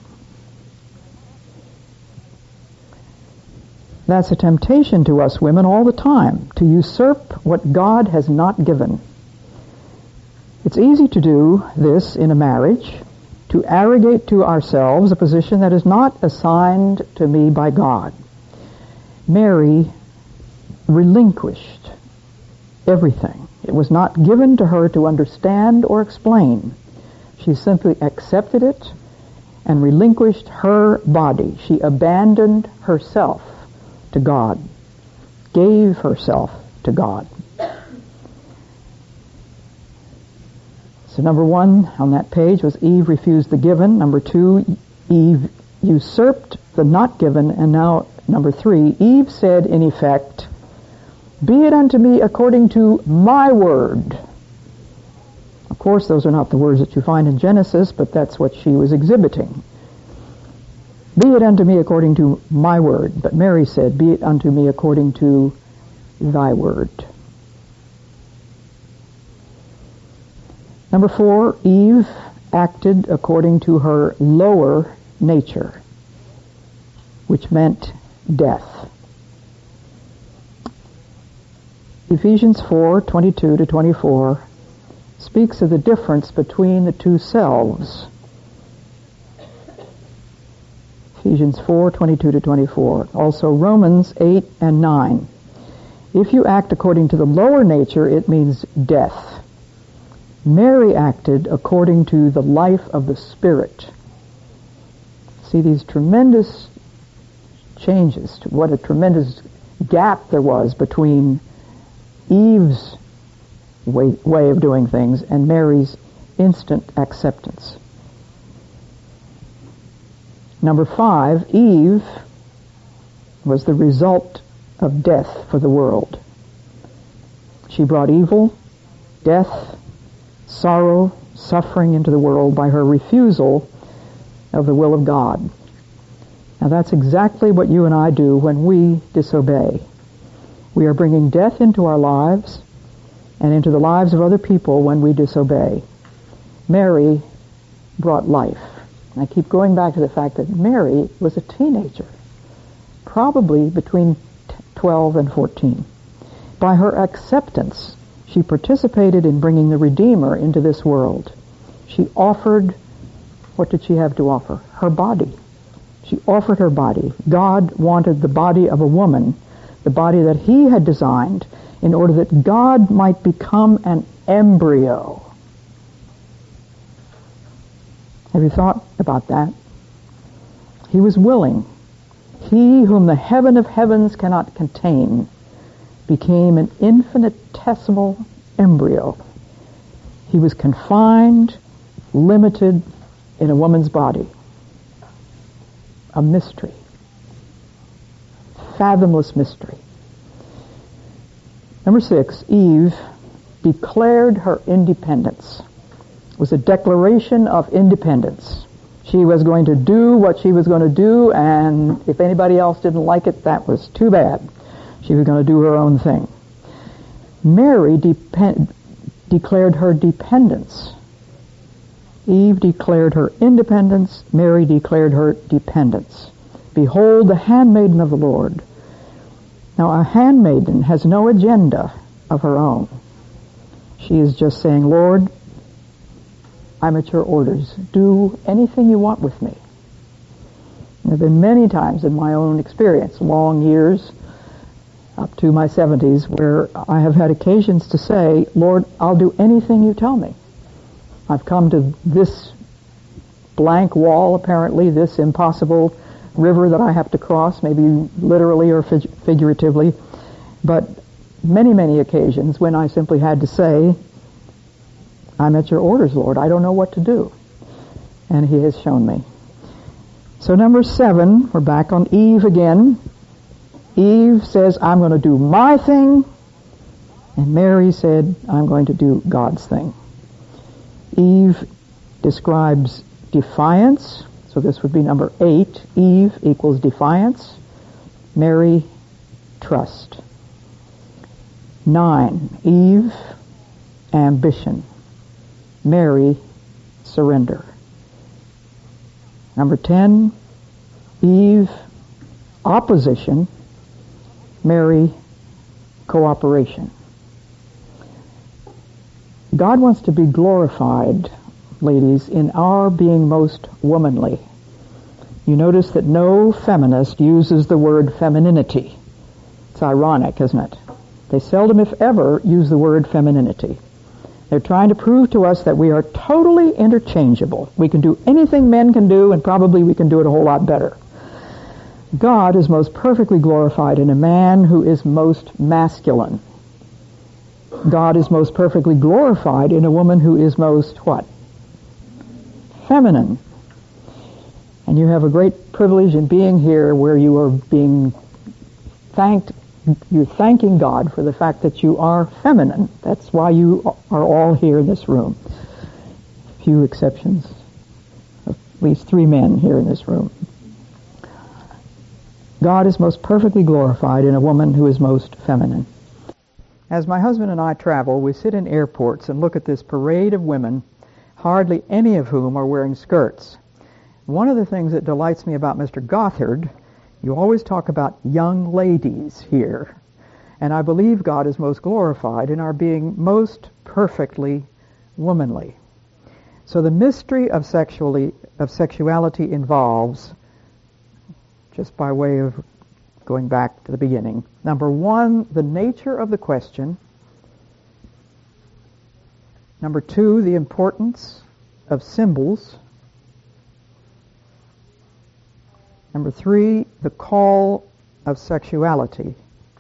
That's a temptation to us women all the time, to usurp what God has not given. It's easy to do this in a marriage, to arrogate to ourselves a position that is not assigned to me by God. Mary relinquished everything. It was not given to her to understand or explain. She simply accepted it and relinquished her body. She abandoned herself to God, gave herself to God. So number one on that page was Eve refused the given. Number two, Eve usurped the not given. And now number three, Eve said in effect, "Be it unto me according to my word." Of course, those are not the words that you find in Genesis, but that's what she was exhibiting. "Be it unto me according to my word." But Mary said, "Be it unto me according to thy word." Number four, Eve acted according to her lower nature, which meant death. Ephesians four, twenty-two to twenty-four speaks of the difference between the two selves. Ephesians four, twenty-two to twenty-four. Also Romans eight and nine. If you act according to the lower nature, it means death. Mary acted according to the life of the Spirit. See these tremendous changes, to what a tremendous gap there was between Eve's way, way of doing things and Mary's instant acceptance. Number five, Eve was the result of death for the world. She brought evil, death, sorrow, suffering into the world by her refusal of the will of God. Now that's exactly what you and I do when we disobey. We are bringing death into our lives and into the lives of other people when we disobey. Mary brought life. And I keep going back to the fact that Mary was a teenager, probably between twelve and fourteen. By her acceptance, she participated in bringing the Redeemer into this world. She offered, what did she have to offer? Her body. She offered her body. God wanted the body of a woman, the body that he had designed, in order that God might become an embryo. Have you thought about that? He was willing. He whom the heaven of heavens cannot contain became an infinitesimal embryo. He was confined, limited in a woman's body. A mystery. Fathomless mystery. Number six, Eve declared her independence. It was a declaration of independence. She was going to do what she was going to do, and if anybody else didn't like it, that was too bad. She was going to do her own thing. Mary depend, declared her dependence. Eve declared her independence. Mary declared her dependence. Behold, the handmaiden of the Lord. Now, a handmaiden has no agenda of her own. She is just saying, Lord, I'm at your orders. Do anything you want with me. There have been many times in my own experience, long years, up to my seventies, where I have had occasions to say, Lord, I'll do anything you tell me. I've come to this blank wall, apparently, this impossible river that I have to cross, maybe literally or fig- figuratively, but many, many occasions when I simply had to say, I'm at your orders, Lord. I don't know what to do. And he has shown me. So number seven, we're back on Eve again. Eve says, I'm going to do my thing. And Mary said, I'm going to do God's thing. Eve describes defiance. So this would be number eight. Eve equals defiance. Mary, trust. Nine, Eve, ambition. Mary, surrender. Number ten, Eve, opposition. Mary, cooperation. God wants to be glorified, ladies, in our being most womanly. You notice that no feminist uses the word femininity. It's ironic, isn't it? They seldom, if ever, use the word femininity. They're trying to prove to us that we are totally interchangeable. We can do anything men can do, and probably we can do it a whole lot better. God is most perfectly glorified in a man who is most masculine. God is most perfectly glorified in a woman who is most, what? Feminine. And you have a great privilege in being here where you are being thanked, you're thanking God for the fact that you are feminine. That's why you are all here in this room. Few exceptions. At least three men here in this room. God is most perfectly glorified in a woman who is most feminine. As my husband and I travel, we sit in airports and look at this parade of women, hardly any of whom are wearing skirts. One of the things that delights me about Mister Gothard, you always talk about young ladies here. And I believe God is most glorified in our being most perfectly womanly. So the mystery of sexually of sexuality involves, just by way of going back to the beginning, number one, the nature of the question. Number two, the importance of symbols. Number three, the call of sexuality.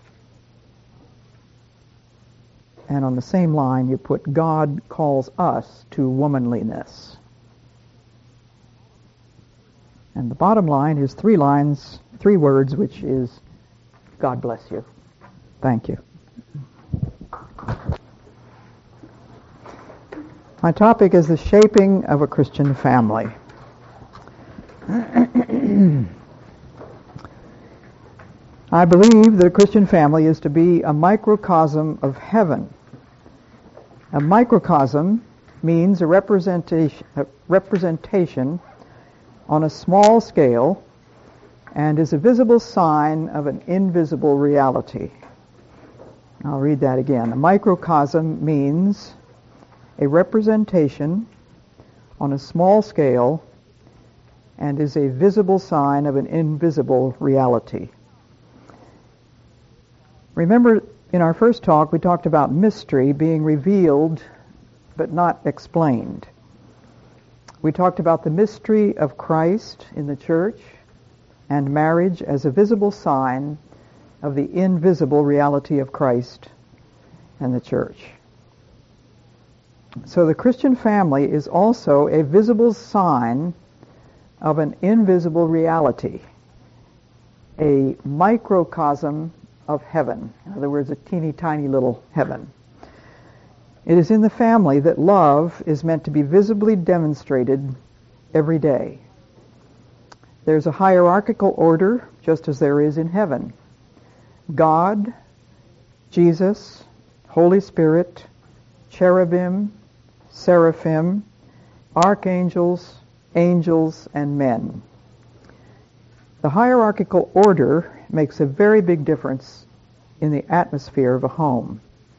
And on the same line, you put God calls us to womanliness. And the bottom line is three lines, three words, which is, God bless you. Thank you. My topic is the shaping of a Christian family. I believe that a Christian family is to be a microcosm of heaven. A microcosm means a representation, a representation on a small scale and is a visible sign of an invisible reality. I'll read that again. A microcosm means a representation on a small scale and is a visible sign of an invisible reality. Remember, in our first talk, we talked about mystery being revealed but not explained. We talked about the mystery of Christ in the church and marriage as a visible sign of the invisible reality of Christ and the church. So the Christian family is also a visible sign of an invisible reality, a microcosm of heaven. In other words, a teeny tiny little heaven. It is in the family that love is meant to be visibly demonstrated every day. There's a hierarchical order, just as there is in heaven. God, Jesus, Holy Spirit, cherubim, seraphim, archangels, angels, and men. The hierarchical order makes a very big difference in the atmosphere of a home.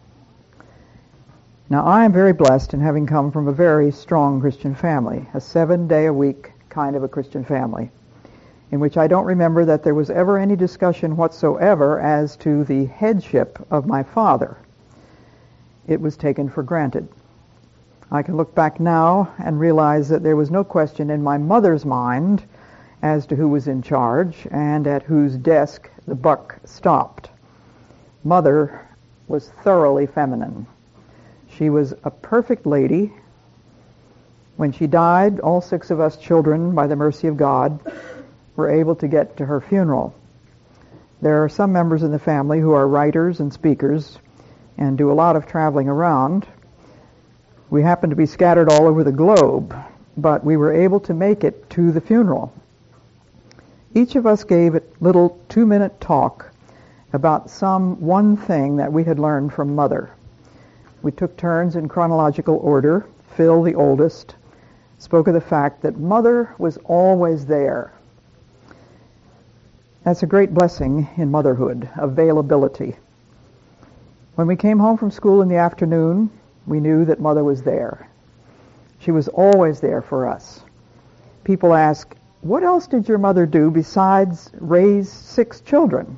Now, I am very blessed in having come from a very strong Christian family, a seven-day-a-week kind of a Christian family, in which I don't remember that there was ever any discussion whatsoever as to the headship of my father. It was taken for granted. I can look back now and realize that there was no question in my mother's mind as to who was in charge and at whose desk the buck stopped. Mother was thoroughly feminine. She was a perfect lady. When she died, all six of us children, by the mercy of God, were able to get to her funeral. There are some members in the family who are writers and speakers and do a lot of traveling around. We happen to be scattered all over the globe, but we were able to make it to the funeral. Each of us gave a little two-minute talk about some one thing that we had learned from Mother. We took turns in chronological order. Phil, the oldest, spoke of the fact that Mother was always there. That's a great blessing in motherhood, availability. When we came home from school in the afternoon, we knew that Mother was there. She was always there for us. People ask, what else did your mother do besides raise six children?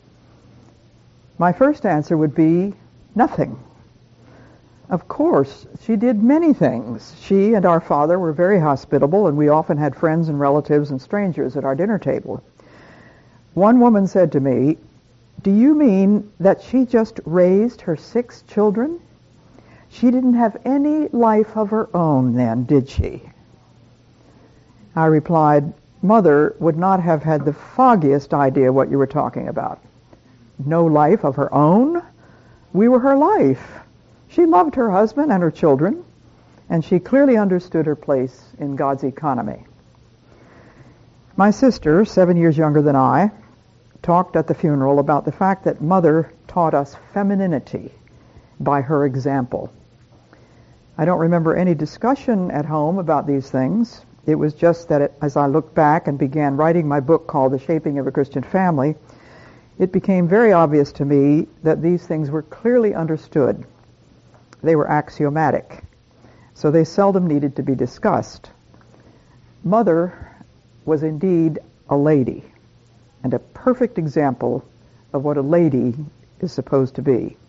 My first answer would be, nothing. Of course, she did many things. She and our father were very hospitable, and we often had friends and relatives and strangers at our dinner table. One woman said to me, do you mean that she just raised her six children? She didn't have any life of her own then, did she? I replied, Mother would not have had the foggiest idea what you were talking about. No life of her own? We were her life. She loved her husband and her children, and she clearly understood her place in God's economy. My sister, seven years younger than I, talked at the funeral about the fact that Mother taught us femininity by her example. I don't remember any discussion at home about these things. It was just that it, as I looked back and began writing my book called The Shaping of a Christian Family, it became very obvious to me that these things were clearly understood. They were axiomatic, so they seldom needed to be discussed. Mother was indeed a lady, and a perfect example of what a lady is supposed to be.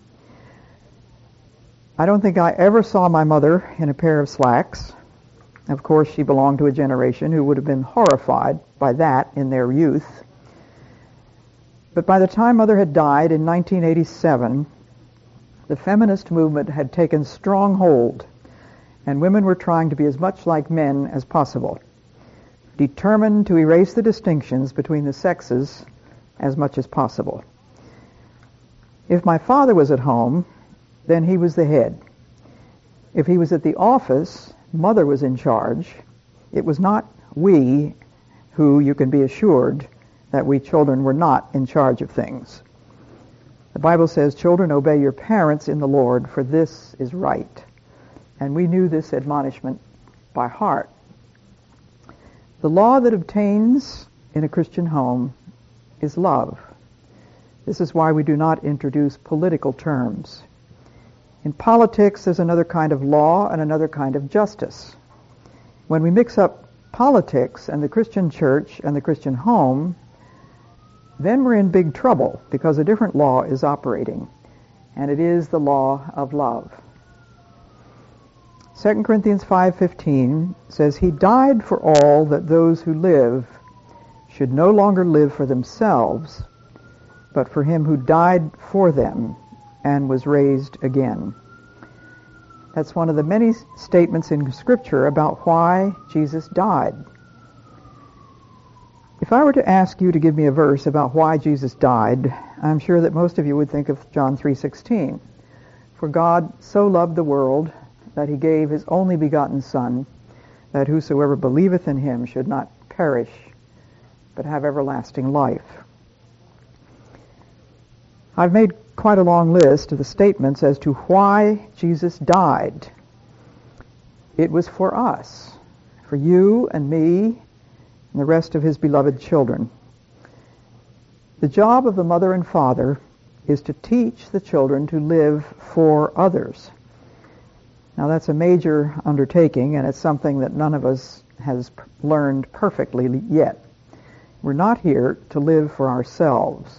I don't think I ever saw my mother in a pair of slacks. Of course, she belonged to a generation who would have been horrified by that in their youth. But by the time Mother had died in nineteen eighty-seven, the feminist movement had taken strong hold, and women were trying to be as much like men as possible, determined to erase the distinctions between the sexes as much as possible. If my father was at home, then he was the head. If he was at the office, Mother was in charge. It was not we who, you can be assured, that we children were not in charge of things. The Bible says, children, obey your parents in the Lord, for this is right. And we knew this admonishment by heart. The law that obtains in a Christian home is love. This is why we do not introduce political terms. In politics, there's another kind of law and another kind of justice. When we mix up politics and the Christian church and the Christian home, then we're in big trouble because a different law is operating, and it is the law of love. Second Corinthians five fifteen says, He died for all that those who live should no longer live for themselves, but for him who died for them and was raised again. That's one of the many statements in Scripture about why Jesus died. If I were to ask you to give me a verse about why Jesus died, I'm sure that most of you would think of John three sixteen. For God so loved the world that he gave his only begotten Son, that whosoever believeth in him should not perish, but have everlasting life. I've made quite a long list of the statements as to why Jesus died. It was for us, for you and me, and the rest of his beloved children. The job of the mother and father is to teach the children to live for others. Now that's a major undertaking, and it's something that none of us has learned perfectly yet. We're not here to live for ourselves.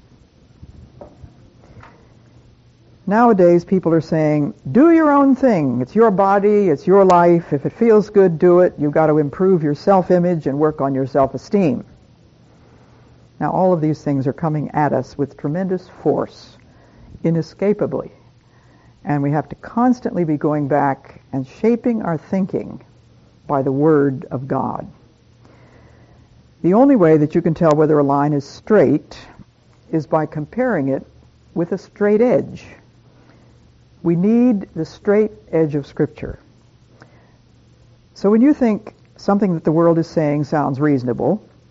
Nowadays, people are saying, do your own thing. It's your body, it's your life. If it feels good, do it. You've got to improve your self-image and work on your self-esteem. Now, all of these things are coming at us with tremendous force, inescapably. And we have to constantly be going back and shaping our thinking by the Word of God. The only way that you can tell whether a line is straight is by comparing it with a straight edge. We need the straight edge of Scripture. So when you think something that the world is saying sounds reasonable,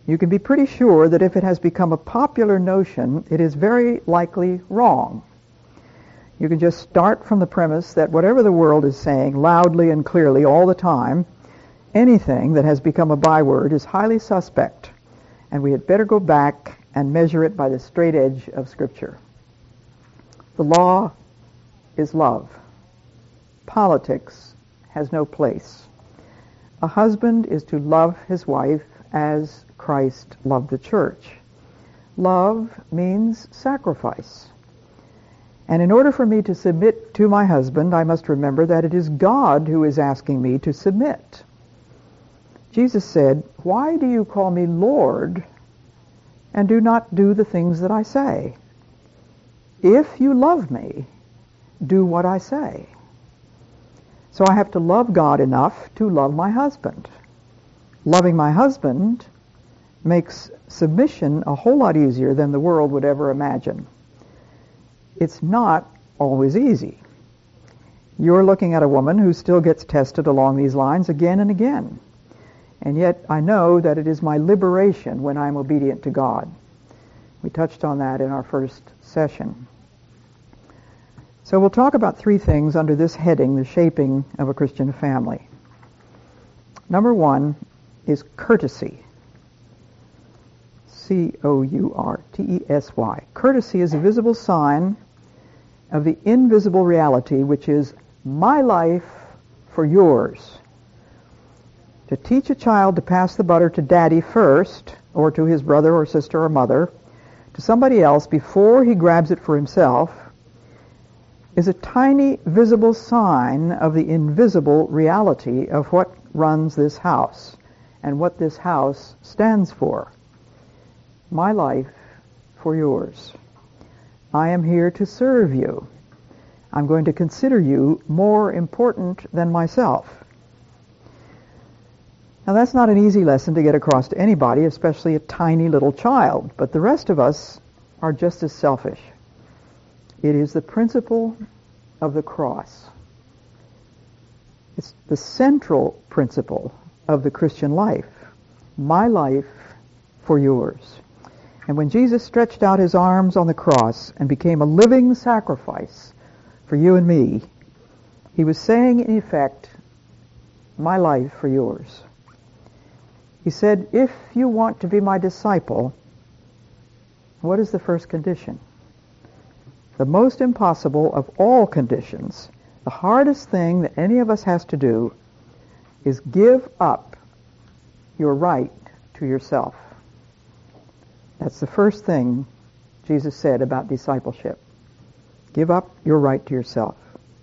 you can be pretty sure that if it has become a popular notion, it is very likely wrong. You can just start from the premise that whatever the world is saying loudly and clearly all the time, anything that has become a byword is highly suspect, and we had better go back and measure it by the straight edge of Scripture. The law is love. Politics has no place. A husband is to love his wife as Christ loved the church. Love means sacrifice. And in order for me to submit to my husband, I must remember that it is God who is asking me to submit. Jesus said, "Why do you call me Lord and do not do the things that I say? If you love me, do what I say." So I have to love God enough to love my husband. Loving my husband makes submission a whole lot easier than the world would ever imagine. It's not always easy. You're looking at a woman who still gets tested along these lines again and again. And yet I know that it is my liberation when I'm obedient to God. We touched on that in our first session. So we'll talk about three things under this heading, the shaping of a Christian family. Number one is courtesy. C O U R T E S Y. Courtesy is a visible sign of the invisible reality, which is my life for yours. To teach a child to pass the butter to daddy first, or to his brother or sister or mother, to somebody else before he grabs it for himself, is a tiny visible sign of the invisible reality of what runs this house and what this house stands for. My life for yours. I am here to serve you. I'm going to consider you more important than myself. Now that's not an easy lesson to get across to anybody, especially a tiny little child, but the rest of us are just as selfish. It is the principle of the cross. It's the central principle of the Christian life. My life for yours. And when Jesus stretched out his arms on the cross and became a living sacrifice for you and me, he was saying, in effect, my life for yours. He said, if you want to be my disciple, what is the first condition? The most impossible of all conditions, the hardest thing that any of us has to do, is give up your right to yourself. That's the first thing Jesus said about discipleship. Give up your right to yourself.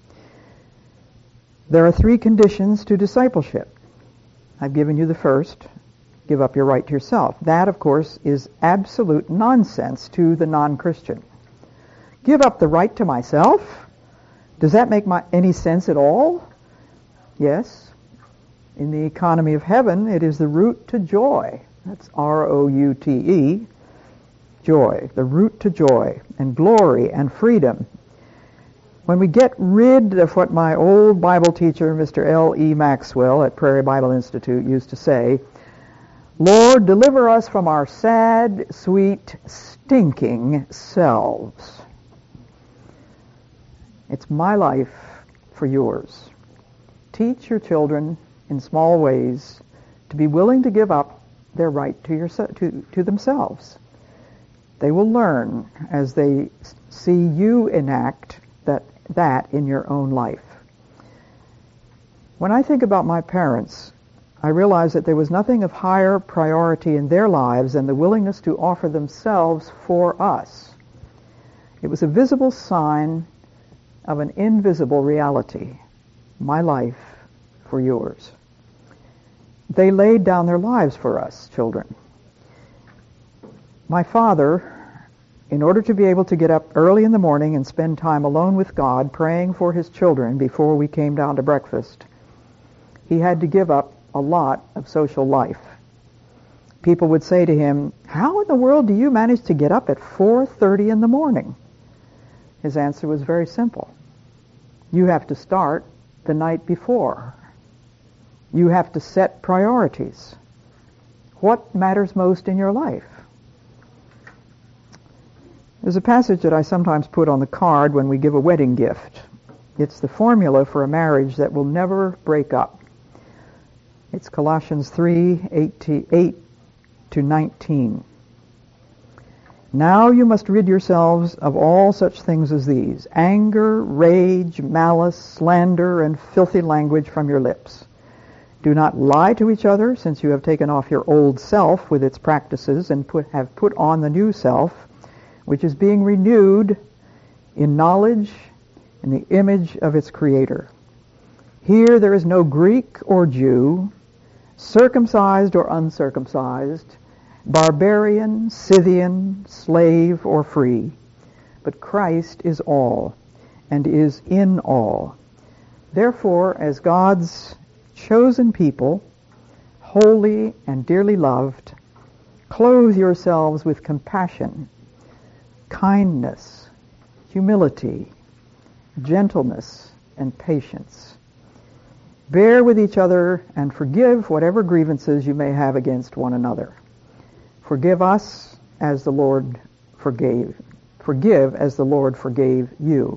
There are three conditions to discipleship. I've given you the first. Give up your right to yourself. That, of course, is absolute nonsense to the non-Christian. Give up the right to myself? Does that make my, any sense at all? Yes. In the economy of heaven, it is the route to joy. That's R O U T E. Joy. The route to joy and glory and freedom. When we get rid of what my old Bible teacher, Mister L E Maxwell at Prairie Bible Institute, used to say, Lord, deliver us from our sad, sweet, stinking selves. It's my life for yours. Teach your children in small ways to be willing to give up their right to, your, to, to themselves. They will learn as they see you enact that, that in your own life. When I think about my parents, I realize that there was nothing of higher priority in their lives than the willingness to offer themselves for us. It was a visible sign of an invisible reality. My life for yours. They laid down their lives for us, children. My father, in order to be able to get up early in the morning and spend time alone with God praying for his children before we came down to breakfast, he had to give up a lot of social life. People would say to him, how in the world do you manage to get up at four thirty in the morning? His answer was very simple. You have to start the night before. You have to set priorities. What matters most in your life? There's a passage that I sometimes put on the card when we give a wedding gift. It's the formula for a marriage that will never break up. It's Colossians three, eight to nineteen. Now you must rid yourselves of all such things as these: anger, rage, malice, slander, and filthy language from your lips. Do not lie to each other, since you have taken off your old self with its practices and put, have put on the new self, which is being renewed in knowledge in the image of its Creator. Here there is no Greek or Jew, circumcised or uncircumcised, barbarian, Scythian, slave or free, but Christ is all and is in all. Therefore, as God's chosen people, holy and dearly loved, clothe yourselves with compassion, kindness, humility, gentleness, and patience. Bear with each other and forgive whatever grievances you may have against one another. Forgive us as the Lord forgave. Forgive as the Lord forgave you.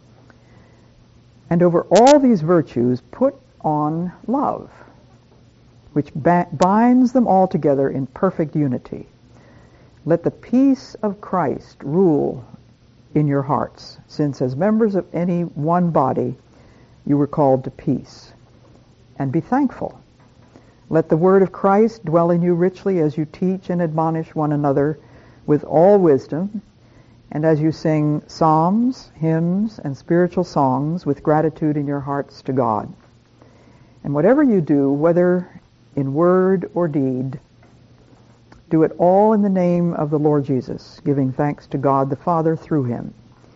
And over all these virtues, put on love, which ba- binds them all together in perfect unity. Let the peace of Christ rule in your hearts, since as members of any one body you were called to peace. And be thankful. Let the word of Christ dwell in you richly as you teach and admonish one another with all wisdom, and as you sing psalms, hymns, and spiritual songs with gratitude in your hearts to God. And whatever you do, whether in word or deed, do it all in the name of the Lord Jesus, giving thanks to God the Father through him.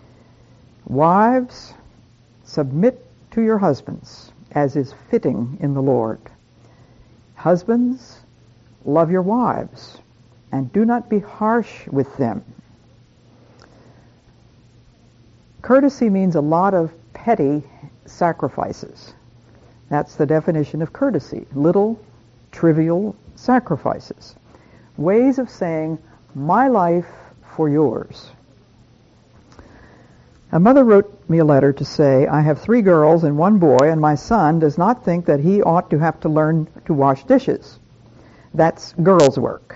Wives, submit to your husbands, as is fitting in the Lord. Husbands, love your wives, and do not be harsh with them. Courtesy means a lot of petty sacrifices. That's the definition of courtesy. Little, trivial sacrifices. Ways of saying, my life for yours. A mother wrote me a letter to say, I have three girls and one boy, and my son does not think that he ought to have to learn to wash dishes. That's girls' work.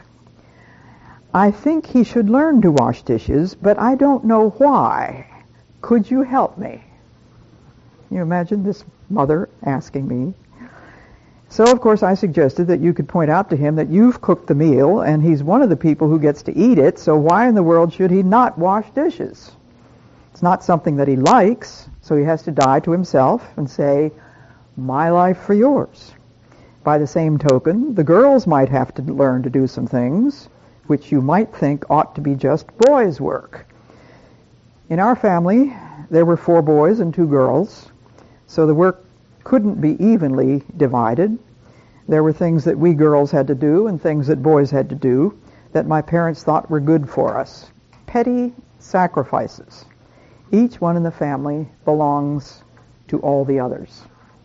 I think he should learn to wash dishes, but I don't know why. Could you help me? Can you imagine this mother asking me? So, of course, I suggested that you could point out to him that you've cooked the meal, and he's one of the people who gets to eat it, so why in the world should he not wash dishes? It's not something that he likes, so he has to die to himself and say, my life for yours. By the same token, the girls might have to learn to do some things which you might think ought to be just boys' work. In our family, there were four boys and two girls, so the work couldn't be evenly divided. There were things that we girls had to do and things that boys had to do that my parents thought were good for us. Petty sacrifices. Each one in the family belongs to all the others.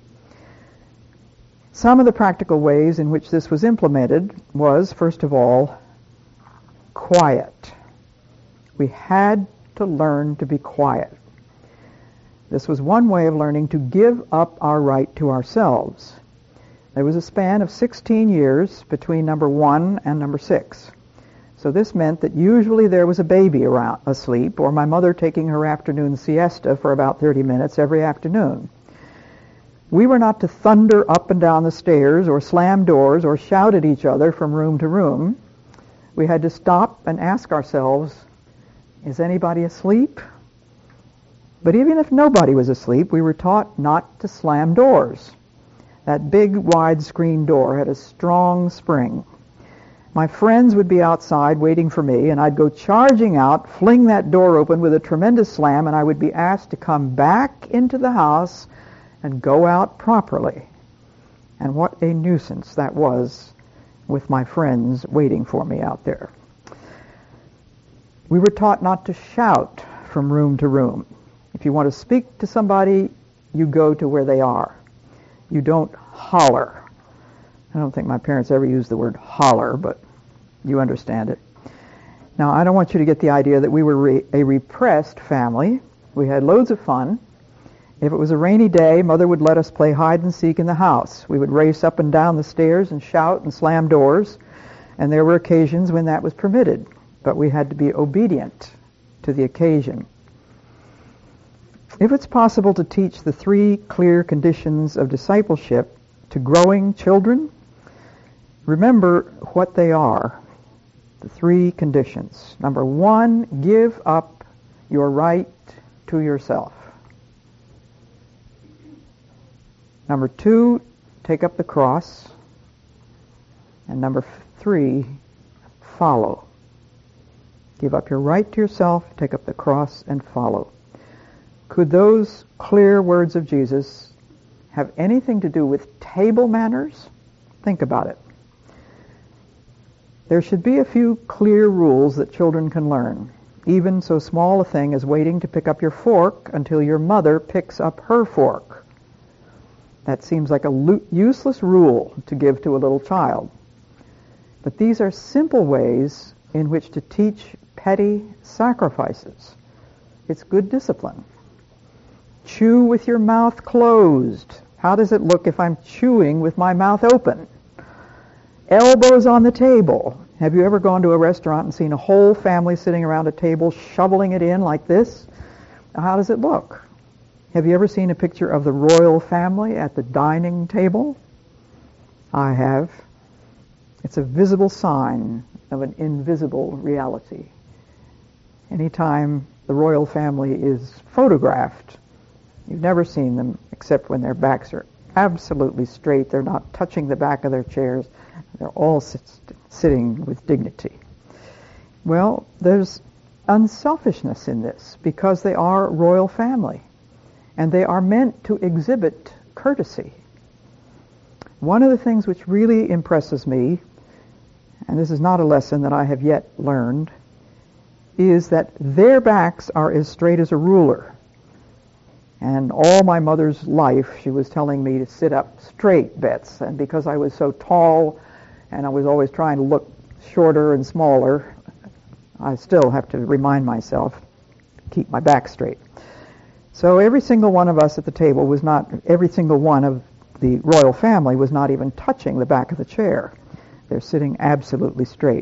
Some of the practical ways in which this was implemented was, first of all, quiet. We had to learn to be quiet. This was one way of learning to give up our right to ourselves. There was a span of sixteen years between number one and number six. So this meant that usually there was a baby around asleep, or my mother taking her afternoon siesta for about thirty minutes every afternoon. We were not to thunder up and down the stairs or slam doors or shout at each other from room to room. We had to stop and ask ourselves, is anybody asleep? But even if nobody was asleep, we were taught not to slam doors. That big wide-screen door had a strong spring. My friends would be outside waiting for me, and I'd go charging out, fling that door open with a tremendous slam, and I would be asked to come back into the house and go out properly. And what a nuisance that was with my friends waiting for me out there. We were taught not to shout from room to room. If you want to speak to somebody, you go to where they are. You don't holler. I don't think my parents ever used the word holler, but you understand it. Now, I don't want you to get the idea that we were re- a repressed family. We had loads of fun. If it was a rainy day, Mother would let us play hide and seek in the house. We would race up and down the stairs and shout and slam doors, and there were occasions when that was permitted, but we had to be obedient to the occasion. If it's possible to teach the three clear conditions of discipleship to growing children, remember what they are. The three conditions. Number one, give up your right to yourself. Number two, take up the cross. And number three, follow. Give up your right to yourself, take up the cross, and follow. Could those clear words of Jesus have anything to do with table manners? Think about it. There should be a few clear rules that children can learn, even so small a thing as waiting to pick up your fork until your mother picks up her fork. That seems like a lo- useless rule to give to a little child. But these are simple ways in which to teach petty sacrifices. It's good discipline. Chew with your mouth closed. How does it look if I'm chewing with my mouth open? Elbows on the table. Have you ever gone to a restaurant and seen a whole family sitting around a table shoveling it in like this? How does it look? Have you ever seen a picture of the royal family at the dining table? I have. It's a visible sign of an invisible reality. Anytime the royal family is photographed, you've never seen them except when their backs are absolutely straight. They're not touching the back of their chairs. They're all sit- sitting with dignity. Well, there's unselfishness in this because they are royal family and they are meant to exhibit courtesy. One of the things which really impresses me, and this is not a lesson that I have yet learned, is that their backs are as straight as a ruler. And all my mother's life, she was telling me to sit up straight, Bets. And because I was so tall and I was always trying to look shorter and smaller, I still have to remind myself to keep my back straight. So every single one of us at the table was not, every single one of the royal family was not even touching the back of the chair. They're sitting absolutely straight.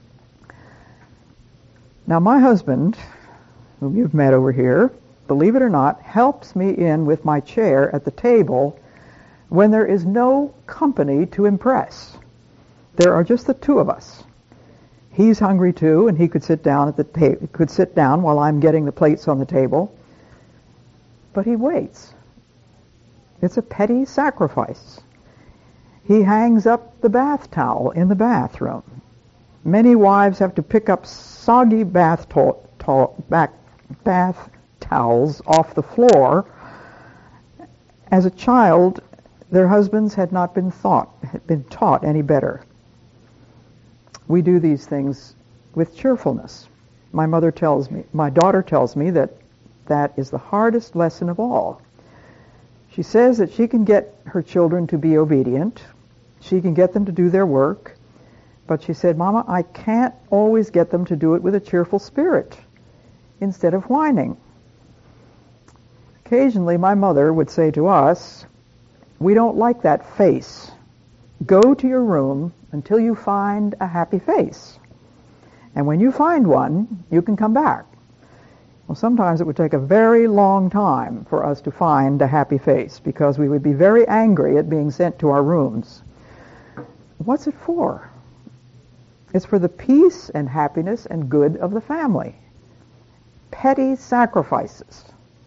Now my husband, whom you've met over here, believe it or not, helps me in with my chair at the table when there is no company to impress. There are just the two of us. He's hungry too, and he could sit down at the ta- could sit down while I'm getting the plates on the table. But he waits. It's a petty sacrifice. He hangs up the bath towel in the bathroom. Many wives have to pick up soggy bath to- to- back bath towels off the floor. As a child, their husbands had not been thought, had been taught any better. We do these things with cheerfulness. My mother tells me, my daughter tells me that that is the hardest lesson of all. She says that she can get her children to be obedient. She can get them to do their work. But she said, Mama, I can't always get them to do it with a cheerful spirit instead of whining. Occasionally, my mother would say to us, we don't like that face. Go to your room until you find a happy face. And when you find one, you can come back. Well, sometimes it would take a very long time for us to find a happy face because we would be very angry at being sent to our rooms. What's it for? It's for the peace and happiness and good of the family. Petty sacrifices.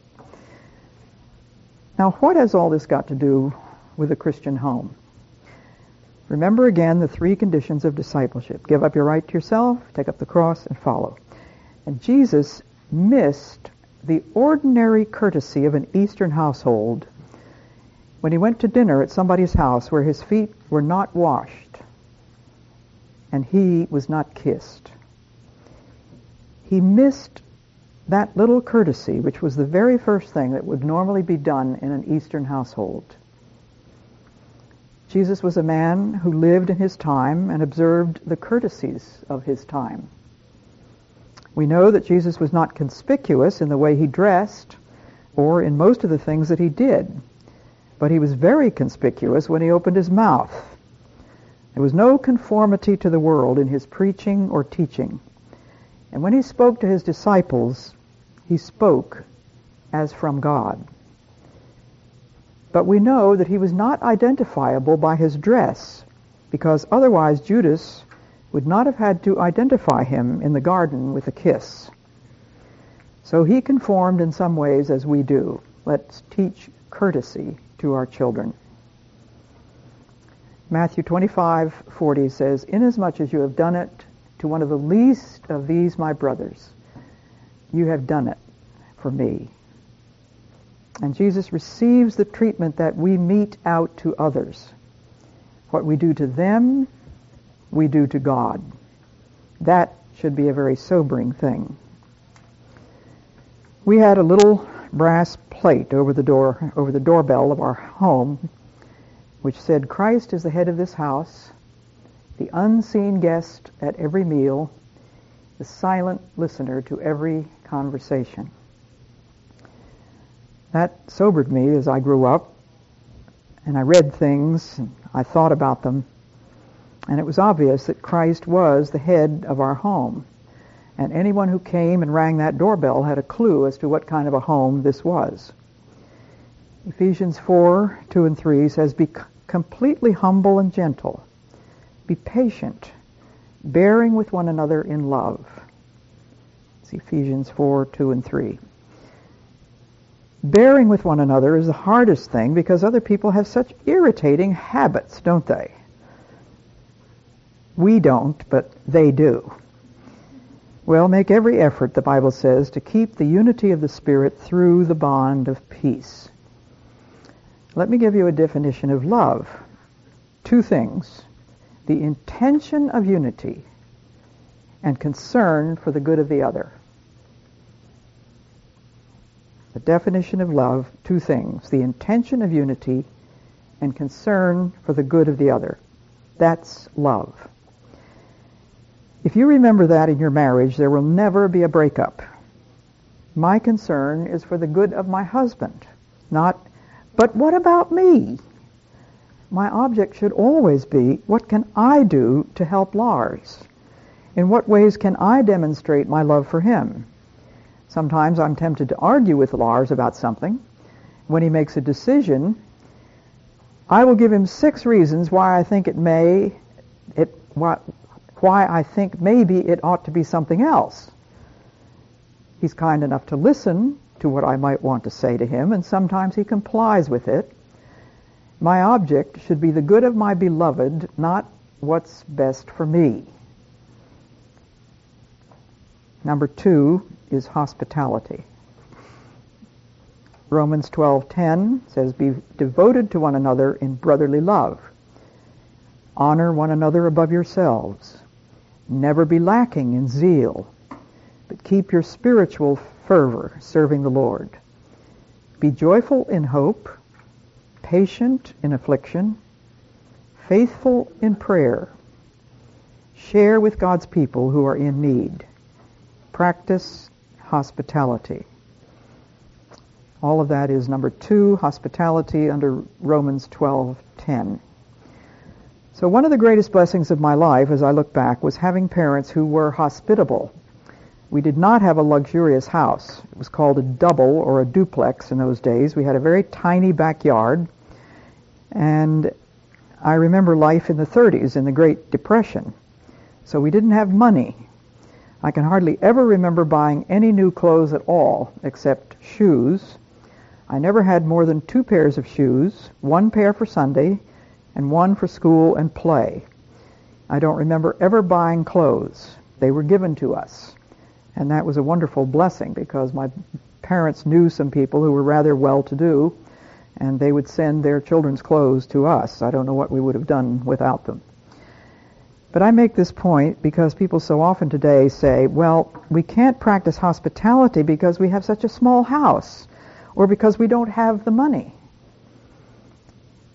Now, what has all this got to do with a Christian home? Remember again the three conditions of discipleship. Give up your right to yourself, take up the cross, and follow. And Jesus missed the ordinary courtesy of an Eastern household when he went to dinner at somebody's house where his feet were not washed and he was not kissed. He missed that little courtesy, which was the very first thing that would normally be done in an Eastern household. Jesus was a man who lived in his time and observed the courtesies of his time. We know that Jesus was not conspicuous in the way he dressed or in most of the things that he did, but he was very conspicuous when he opened his mouth. There was no conformity to the world in his preaching or teaching. And when he spoke to his disciples, he spoke as from God. But we know that he was not identifiable by his dress, because otherwise Judas would not have had to identify him in the garden with a kiss. So he conformed in some ways as we do. Let's teach courtesy to our children. Matthew twenty-five forty says, "Inasmuch as you have done it to one of the least of these my brothers, you have done it for me." And Jesus receives the treatment that we mete out to others. What we do to them, we do to God. That should be a very sobering thing. We had a little brass plate over the door, over the doorbell of our home, which said, "Christ is the head of this house, the unseen guest at every meal, the silent listener to every conversation." That sobered me as I grew up, and I read things, and I thought about them, and it was obvious that Christ was the head of our home, and anyone who came and rang that doorbell had a clue as to what kind of a home this was. Ephesians four, two and three says, "Be completely humble and gentle. Be patient, bearing with one another in love." It's Ephesians four, two and three. Bearing with one another is the hardest thing because other people have such irritating habits, don't they? We don't, but they do. Well, make every effort, the Bible says, to keep the unity of the Spirit through the bond of peace. Let me give you a definition of love. Two things: the intention of unity and concern for the good of the other. The definition of love, two things: the intention of unity and concern for the good of the other. That's love. If you remember that in your marriage, there will never be a breakup. My concern is for the good of my husband, not, "But what about me?" My object should always be, what can I do to help Lars? In what ways can I demonstrate my love for him? Sometimes I'm tempted to argue with Lars about something. When he makes a decision, I will give him six reasons why I think it may, it why, why I think maybe it ought to be something else. He's kind enough to listen to what I might want to say to him, and sometimes he complies with it. My object should be the good of my beloved, not what's best for me. Number two is hospitality. Romans twelve ten says, "Be devoted to one another in brotherly love. Honor one another above yourselves. Never be lacking in zeal, but keep your spiritual fervor serving the Lord. Be joyful in hope, patient in affliction, faithful in prayer. Share with God's people who are in need. Practice hospitality." All of that is number two, hospitality, under Romans twelve ten. So one of the greatest blessings of my life, as I look back, was having parents who were hospitable. We did not have a luxurious house. It was called a double or a duplex in those days. We had a very tiny backyard, and I remember life in the thirties, in the Great Depression. So we didn't have money. I can hardly ever remember buying any new clothes at all, except shoes. I never had more than two pairs of shoes, one pair for Sunday and one for school and play. I don't remember ever buying clothes. They were given to us. And that was a wonderful blessing because my parents knew some people who were rather well-to-do, and they would send their children's clothes to us. I don't know what we would have done without them. But I make this point because people so often today say, well, we can't practice hospitality because we have such a small house, or because we don't have the money.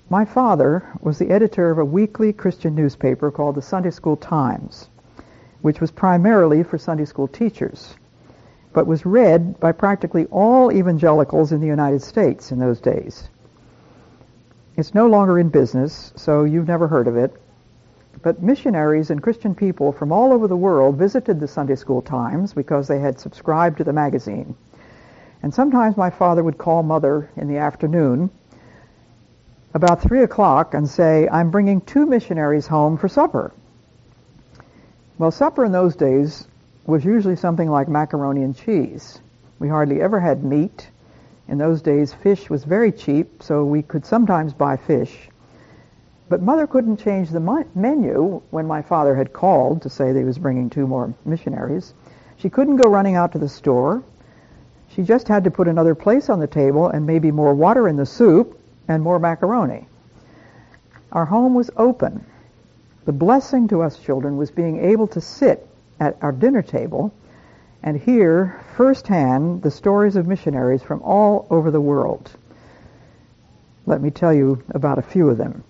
My father was the editor of a weekly Christian newspaper called the Sunday School Times, which was primarily for Sunday school teachers, but was read by practically all evangelicals in the United States in those days. It's no longer in business, so you've never heard of it, but missionaries and Christian people from all over the world visited the Sunday School Times because they had subscribed to the magazine. And sometimes my father would call Mother in the afternoon about three o'clock and say, "I'm bringing two missionaries home for supper." Well, supper in those days was usually something like macaroni and cheese. We hardly ever had meat. In those days, fish was very cheap, so we could sometimes buy fish. But Mother couldn't change the menu when my father had called to say that he was bringing two more missionaries. She couldn't go running out to the store. She just had to put another place on the table and maybe more water in the soup and more macaroni. Our home was open. The blessing to us children was being able to sit at our dinner table and hear firsthand the stories of missionaries from all over the world. Let me tell you about a few of them.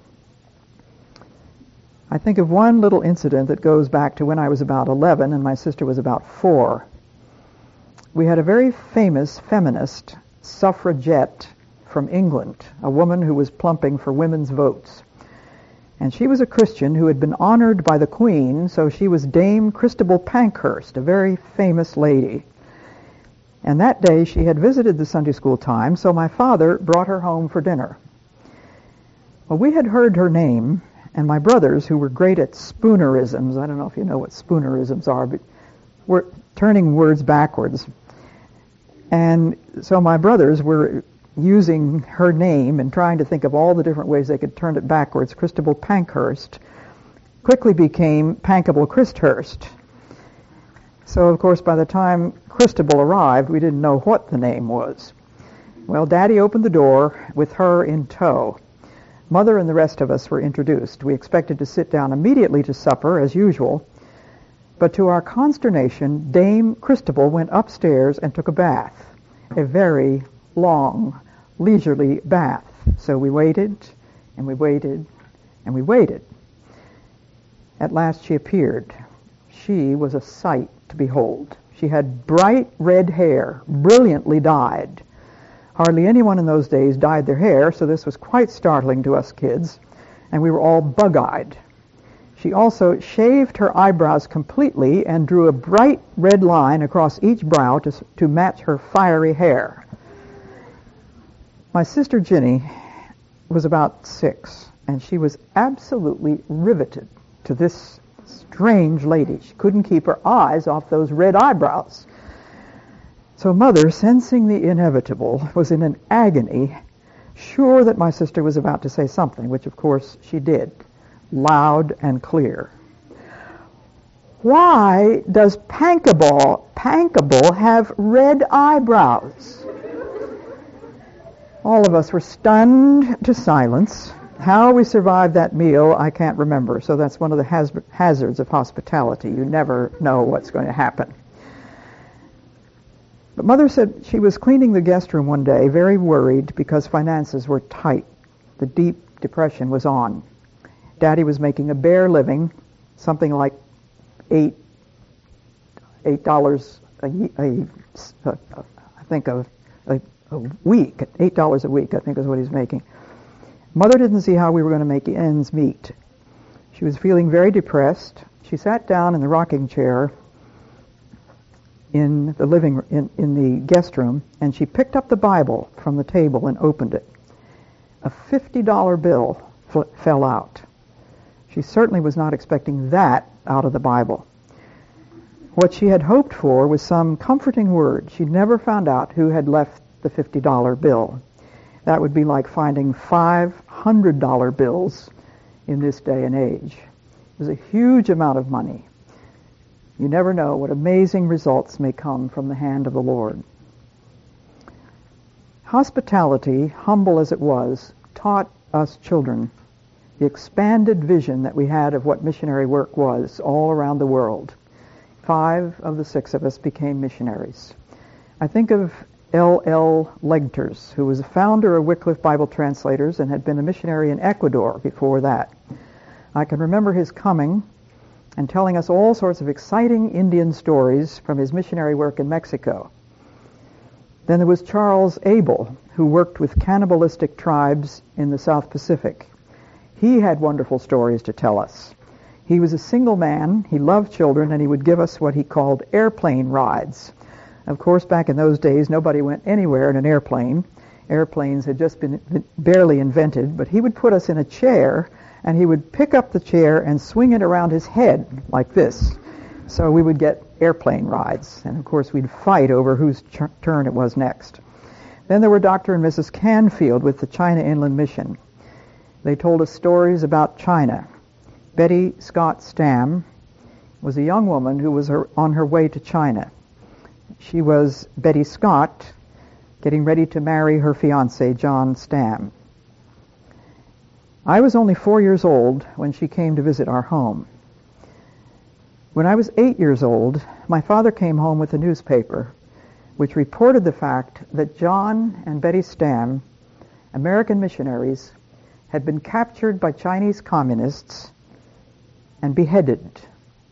I think of one little incident that goes back to when I was about eleven and my sister was about four. We had a very famous feminist suffragette from England, a woman who was plumping for women's votes. And she was a Christian who had been honored by the Queen, so she was Dame Christabel Pankhurst, a very famous lady. And that day she had visited the Sunday School Times, so my father brought her home for dinner. Well, we had heard her name, and my brothers, who were great at spoonerisms, I don't know if you know what spoonerisms are, but we're turning words backwards. And so my brothers were using her name and trying to think of all the different ways they could turn it backwards. Christabel Pankhurst quickly became Pankable Christhurst. So, of course, by the time Christabel arrived, we didn't know what the name was. Well, Daddy opened the door with her in tow. Mother and the rest of us were introduced. We expected to sit down immediately to supper, as usual, but to our consternation, Dame Christabel went upstairs and took a bath, a very long, leisurely bath. So we waited, and we waited, and we waited. At last she appeared. She was a sight to behold. She had bright red hair, brilliantly dyed. Hardly anyone in those days dyed their hair, so this was quite startling to us kids, and we were all bug-eyed. She also shaved her eyebrows completely and drew a bright red line across each brow to, to match her fiery hair. My sister Ginny was about six, and she was absolutely riveted to this strange lady. She couldn't keep her eyes off those red eyebrows. So Mother, sensing the inevitable, was in an agony, sure that my sister was about to say something, which of course she did, loud and clear. "Why does Pankable, Pankable have red eyebrows?" All of us were stunned to silence. How we survived that meal, I can't remember, so that's one of the haz- hazards of hospitality. You never know what's going to happen. But Mother said she was cleaning the guest room one day, very worried because finances were tight. The deep depression was on. Daddy was making a bare living, something like eight, eight dollars a, a, a I think a, a, a week, eight dollars a week, I think is what he's making. Mother didn't see how we were going to make ends meet. She was feeling very depressed. She sat down in the rocking chair in the living in, in the guest room, and she picked up the Bible from the table and opened it. A fifty dollar bill fl- fell out. She certainly was not expecting that out of the Bible. What she had hoped for was some comforting word. She never found out who had left the fifty dollar bill. That would be like finding five hundred dollar bills in this day and age. It was a huge amount of money. You never know what amazing results may come from the hand of the Lord. Hospitality, humble as it was, taught us children the expanded vision that we had of what missionary work was all around the world. Five of the six of us became missionaries. I think of L L Legters, who was a founder of Wycliffe Bible Translators and had been a missionary in Ecuador before that. I can remember his coming and telling us all sorts of exciting Indian stories from his missionary work in Mexico. Then there was Charles Abel, who worked with cannibalistic tribes in the South Pacific. He had wonderful stories to tell us. He was a single man, he loved children, and he would give us what he called airplane rides. Of course, back in those days, nobody went anywhere in an airplane. Airplanes had just been barely invented, but he would put us in a chair, and he would pick up the chair and swing it around his head like this. So we would get airplane rides, and of course we'd fight over whose ch- turn it was next. Then there were Doctor and Missus Canfield with the China Inland Mission. They told us stories about China. Betty Scott Stam was a young woman who was her, on her way to China. She was Betty Scott, getting ready to marry her fiancé, John Stam. I was only four years old when she came to visit our home. When I was eight years old, my father came home with a newspaper which reported the fact that John and Betty Stam, American missionaries, had been captured by Chinese communists and beheaded.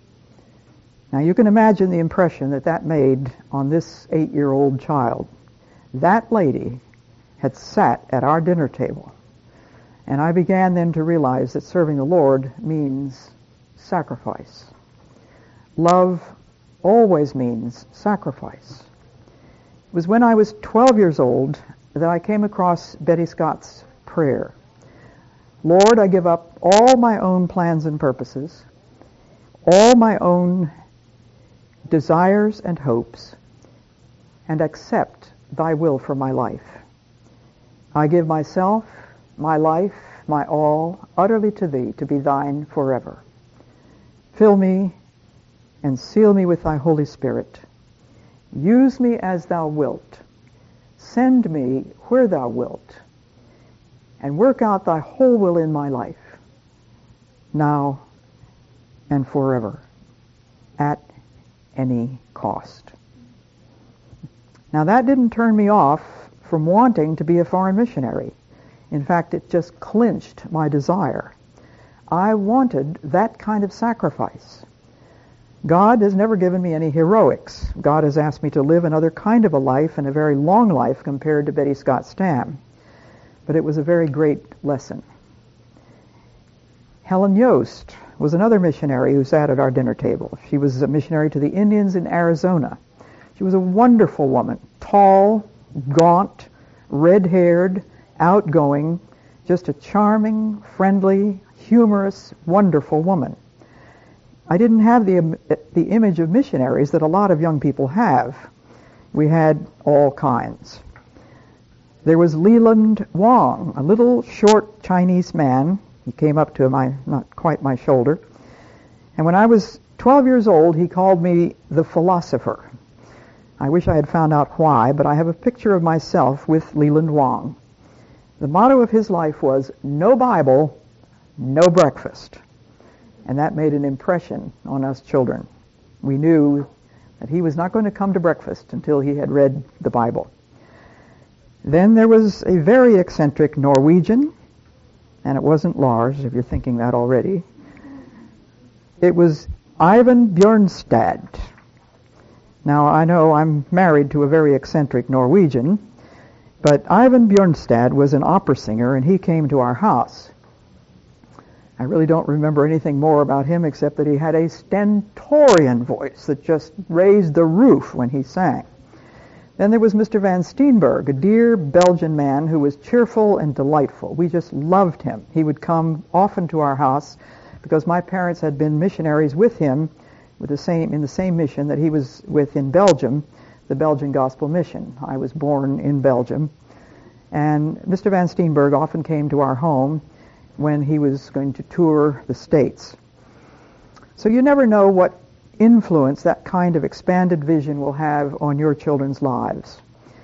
Now you can imagine the impression that that made on this eight-year-old child. That lady had sat at our dinner table, and I began then to realize that serving the Lord means sacrifice. Love always means sacrifice. It was when I was twelve years old that I came across Betty Scott's prayer. Lord, I give up all my own plans and purposes, all my own desires and hopes, and accept thy will for my life. I give myself, my life, my all, utterly to thee, to be thine forever. Fill me and seal me with thy Holy Spirit. Use me as thou wilt. Send me where thou wilt. And work out thy whole will in my life, now and forever, at any cost. Now that didn't turn me off from wanting to be a foreign missionary. In fact, it just clinched my desire. I wanted that kind of sacrifice. God has never given me any heroics. God has asked me to live another kind of a life, and a very long life compared to Betty Scott Stam. But it was a very great lesson. Helen Yost was another missionary who sat at our dinner table. She was a missionary to the Indians in Arizona. She was a wonderful woman, tall, gaunt, red-haired, outgoing, just a charming, friendly, humorous, wonderful woman. I didn't have the, the image of missionaries that a lot of young people have. We had all kinds. There was Leland Wong, a little short Chinese man. He came up to my, not quite my shoulder. And when I was twelve years old, he called me the philosopher. I wish I had found out why, but I have a picture of myself with Leland Wong. The motto of his life was, no Bible, no breakfast. And that made an impression on us children. We knew that he was not going to come to breakfast until he had read the Bible. Then there was a very eccentric Norwegian, and it wasn't Lars, if you're thinking that already. It was Ivan Bjornstad. Now, I know I'm married to a very eccentric Norwegian, but Ivan Bjornstad was an opera singer, and he came to our house. I really don't remember anything more about him except that he had a stentorian voice that just raised the roof when he sang. Then there was Mister Van Steenberg, a dear Belgian man who was cheerful and delightful. We just loved him. He would come often to our house because my parents had been missionaries with him with the same in the same mission that he was with in Belgium, the Belgian Gospel Mission. I was born in Belgium. And Mister Van Steenberg often came to our home when he was going to tour the States. So you never know what influence that kind of expanded vision will have on your children's lives.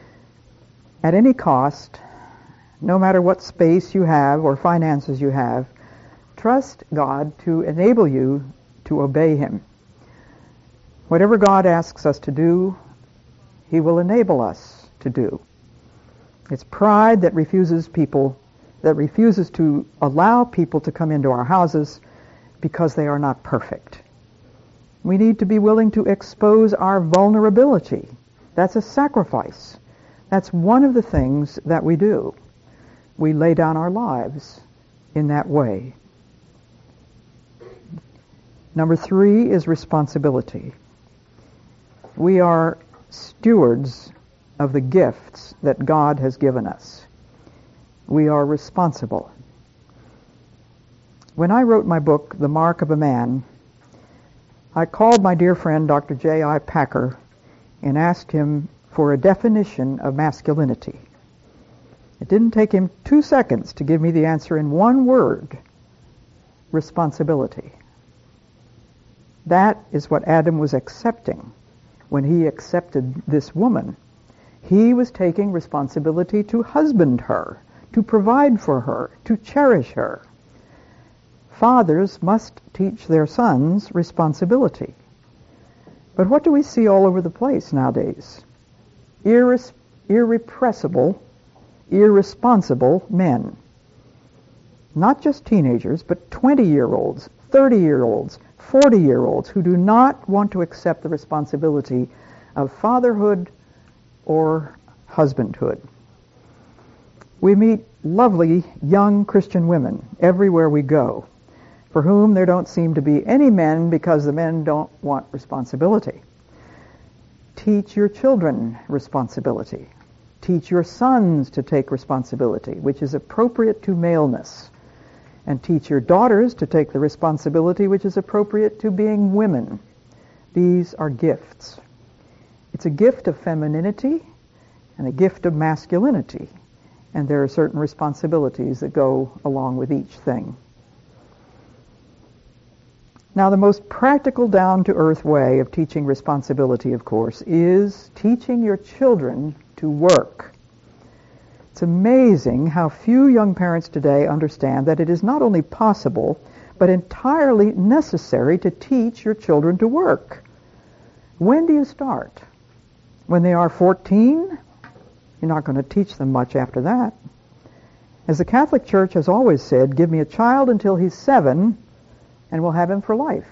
At any cost, no matter what space you have or finances you have, trust God to enable you to obey Him. Whatever God asks us to do, He will enable us to do. It's pride that refuses people, that refuses to allow people to come into our houses because they are not perfect. We need to be willing to expose our vulnerability. That's a sacrifice. That's one of the things that we do. We lay down our lives in that way. Number three is responsibility. We are stewards of the gifts that God has given us. We are responsible. When I wrote my book, The Mark of a Man, I called my dear friend Doctor J I Packer and asked him for a definition of masculinity. It didn't take him two seconds to give me the answer in one word: responsibility. That is what Adam was accepting when he accepted this woman. He was taking responsibility to husband her, to provide for her, to cherish her. Fathers must teach their sons responsibility. But what do we see all over the place nowadays? Irres- irrepressible, irresponsible men. Not just teenagers, but twenty-year-olds, thirty-year-olds, forty-year-olds who do not want to accept the responsibility of fatherhood or husbandhood. We meet lovely young Christian women everywhere we go, for whom there don't seem to be any men because the men don't want responsibility. Teach your children responsibility. Teach your sons to take responsibility, which is appropriate to maleness. And teach your daughters to take the responsibility which is appropriate to being women. These are gifts. It's a gift of femininity and a gift of masculinity. And there are certain responsibilities that go along with each thing. Now, the most practical, down-to-earth way of teaching responsibility, of course, is teaching your children to work. It's amazing how few young parents today understand that it is not only possible, but entirely necessary to teach your children to work. When do you start? When they are fourteen? You're not going to teach them much after that. As the Catholic Church has always said, give me a child until he's seven, and we'll have him for life.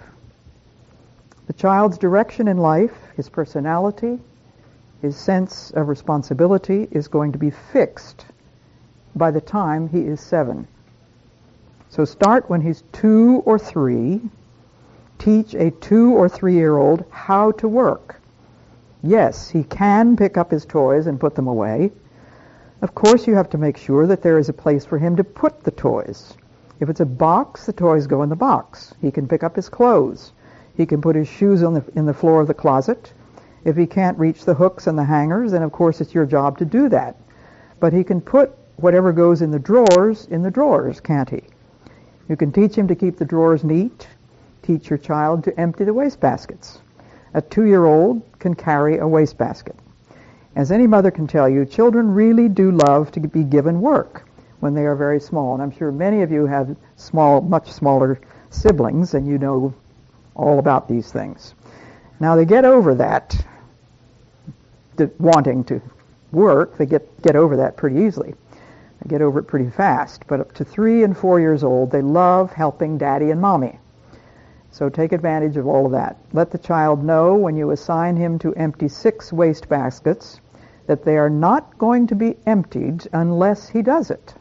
The child's direction in life, his personality, his sense of responsibility is going to be fixed by the time he is seven. So start when he's two or three. Teach a two or three-year-old how to work. Yes, he can pick up his toys and put them away. Of course, you have to make sure that there is a place for him to put the toys. If it's a box, the toys go in the box. He can pick up his clothes. He can put his shoes on the, in the floor of the closet. If he can't reach the hooks and the hangers, then of course it's your job to do that. But he can put whatever goes in the drawers in the drawers, can't he? You can teach him to keep the drawers neat. Teach your child to empty the wastebaskets. A two-year-old can carry a wastebasket. As any mother can tell you, children really do love to be given work when they are very small. And I'm sure many of you have small, much smaller siblings, and you know all about these things. Now they get over that, the wanting to work, they get, get over that pretty easily. They get over it pretty fast. But up to three and four years old, they love helping daddy and mommy. So take advantage of all of that. Let the child know when you assign him to empty six waste baskets that they are not going to be emptied unless he does it.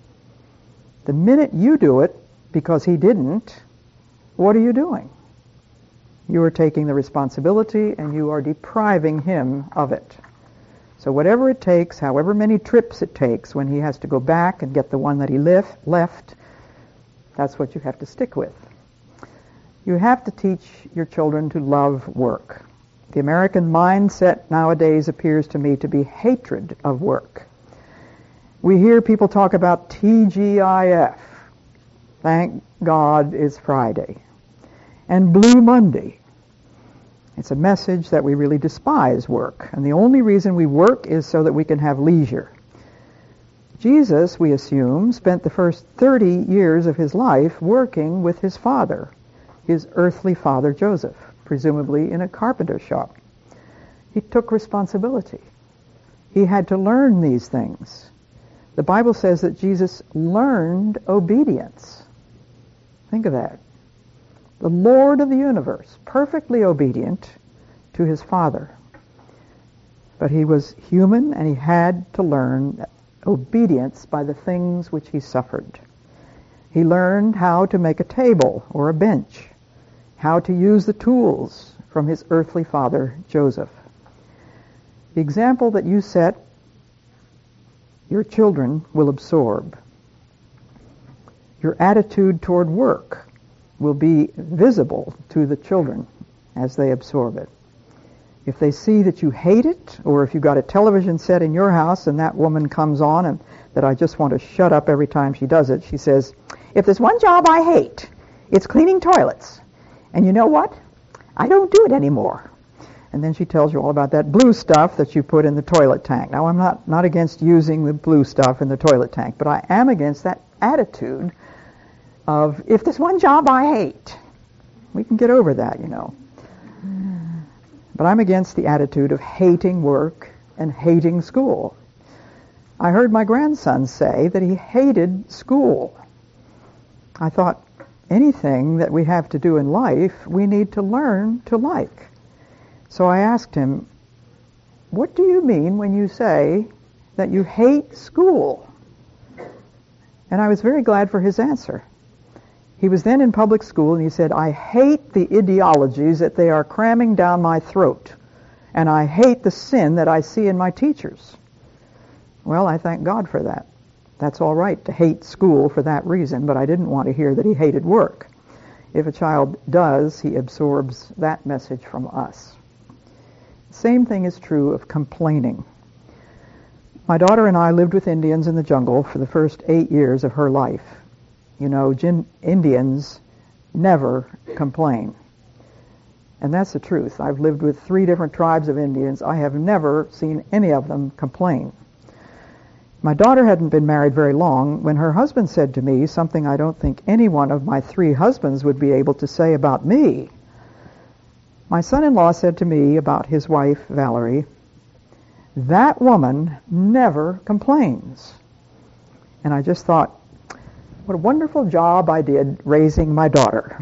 The minute you do it because he didn't, what are you doing? You are taking the responsibility and you are depriving him of it. So whatever it takes, however many trips it takes, when he has to go back and get the one that he left, left, that's what you have to stick with. You have to teach your children to love work. The American mindset nowadays appears to me to be hatred of work. We hear people talk about T G I F. Thank God it's Friday. And Blue Monday. It's a message that we really despise work. And the only reason we work is so that we can have leisure. Jesus, we assume, spent the first thirty years of his life working with his father, his earthly father Joseph, presumably in a carpenter shop. He took responsibility. He had to learn these things. The Bible says that Jesus learned obedience. Think of that. The Lord of the universe, perfectly obedient to his Father. But he was human, and he had to learn obedience by the things which he suffered. He learned how to make a table or a bench, how to use the tools from his earthly father, Joseph. The example that you set, your children will absorb. Your attitude toward work will be visible to the children as they absorb it. If they see that you hate it, or if you've got a television set in your house and that woman comes on and that I just want to shut up every time she does it, she says, if there's one job I hate, it's cleaning toilets. And you know what? I don't do it anymore. And then she tells you all about that blue stuff that you put in the toilet tank. Now, I'm not, not against using the blue stuff in the toilet tank, but I am against that attitude of, if there's one job I hate. We can get over that, you know. But I'm against the attitude of hating work and hating school. I heard my grandson say that he hated school. I thought, anything that we have to do in life, we need to learn to like. So I asked him, what do you mean when you say that you hate school? And I was very glad for his answer. He was then in public school, and he said, I hate the ideologies that they are cramming down my throat, and I hate the sin that I see in my teachers. Well, I thank God for that. That's all right to hate school for that reason, but I didn't want to hear that he hated work. If a child does, he absorbs that message from us. Same thing is true of complaining. My daughter and I lived with Indians in the jungle for the first eight years of her life. You know, gin- Indians never complain. And that's the truth. I've lived with three different tribes of Indians. I have never seen any of them complain. My daughter hadn't been married very long when her husband said to me something I don't think any one of my three husbands would be able to say about me. My son-in-law said to me about his wife, Valerie, that woman never complains. And I just thought, what a wonderful job I did raising my daughter.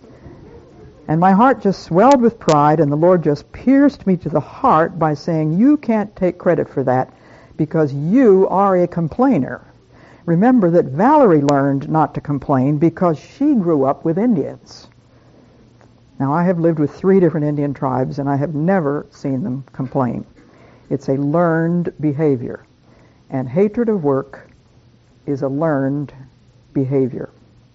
And my heart just swelled with pride, and the Lord just pierced me to the heart by saying, you can't take credit for that because you are a complainer. Remember that Valerie learned not to complain because she grew up with Indians. Now, I have lived with three different Indian tribes, and I have never seen them complain. It's a learned behavior. And hatred of work is a learned behavior.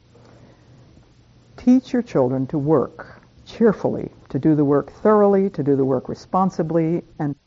Teach your children to work cheerfully, to do the work thoroughly, to do the work responsibly, and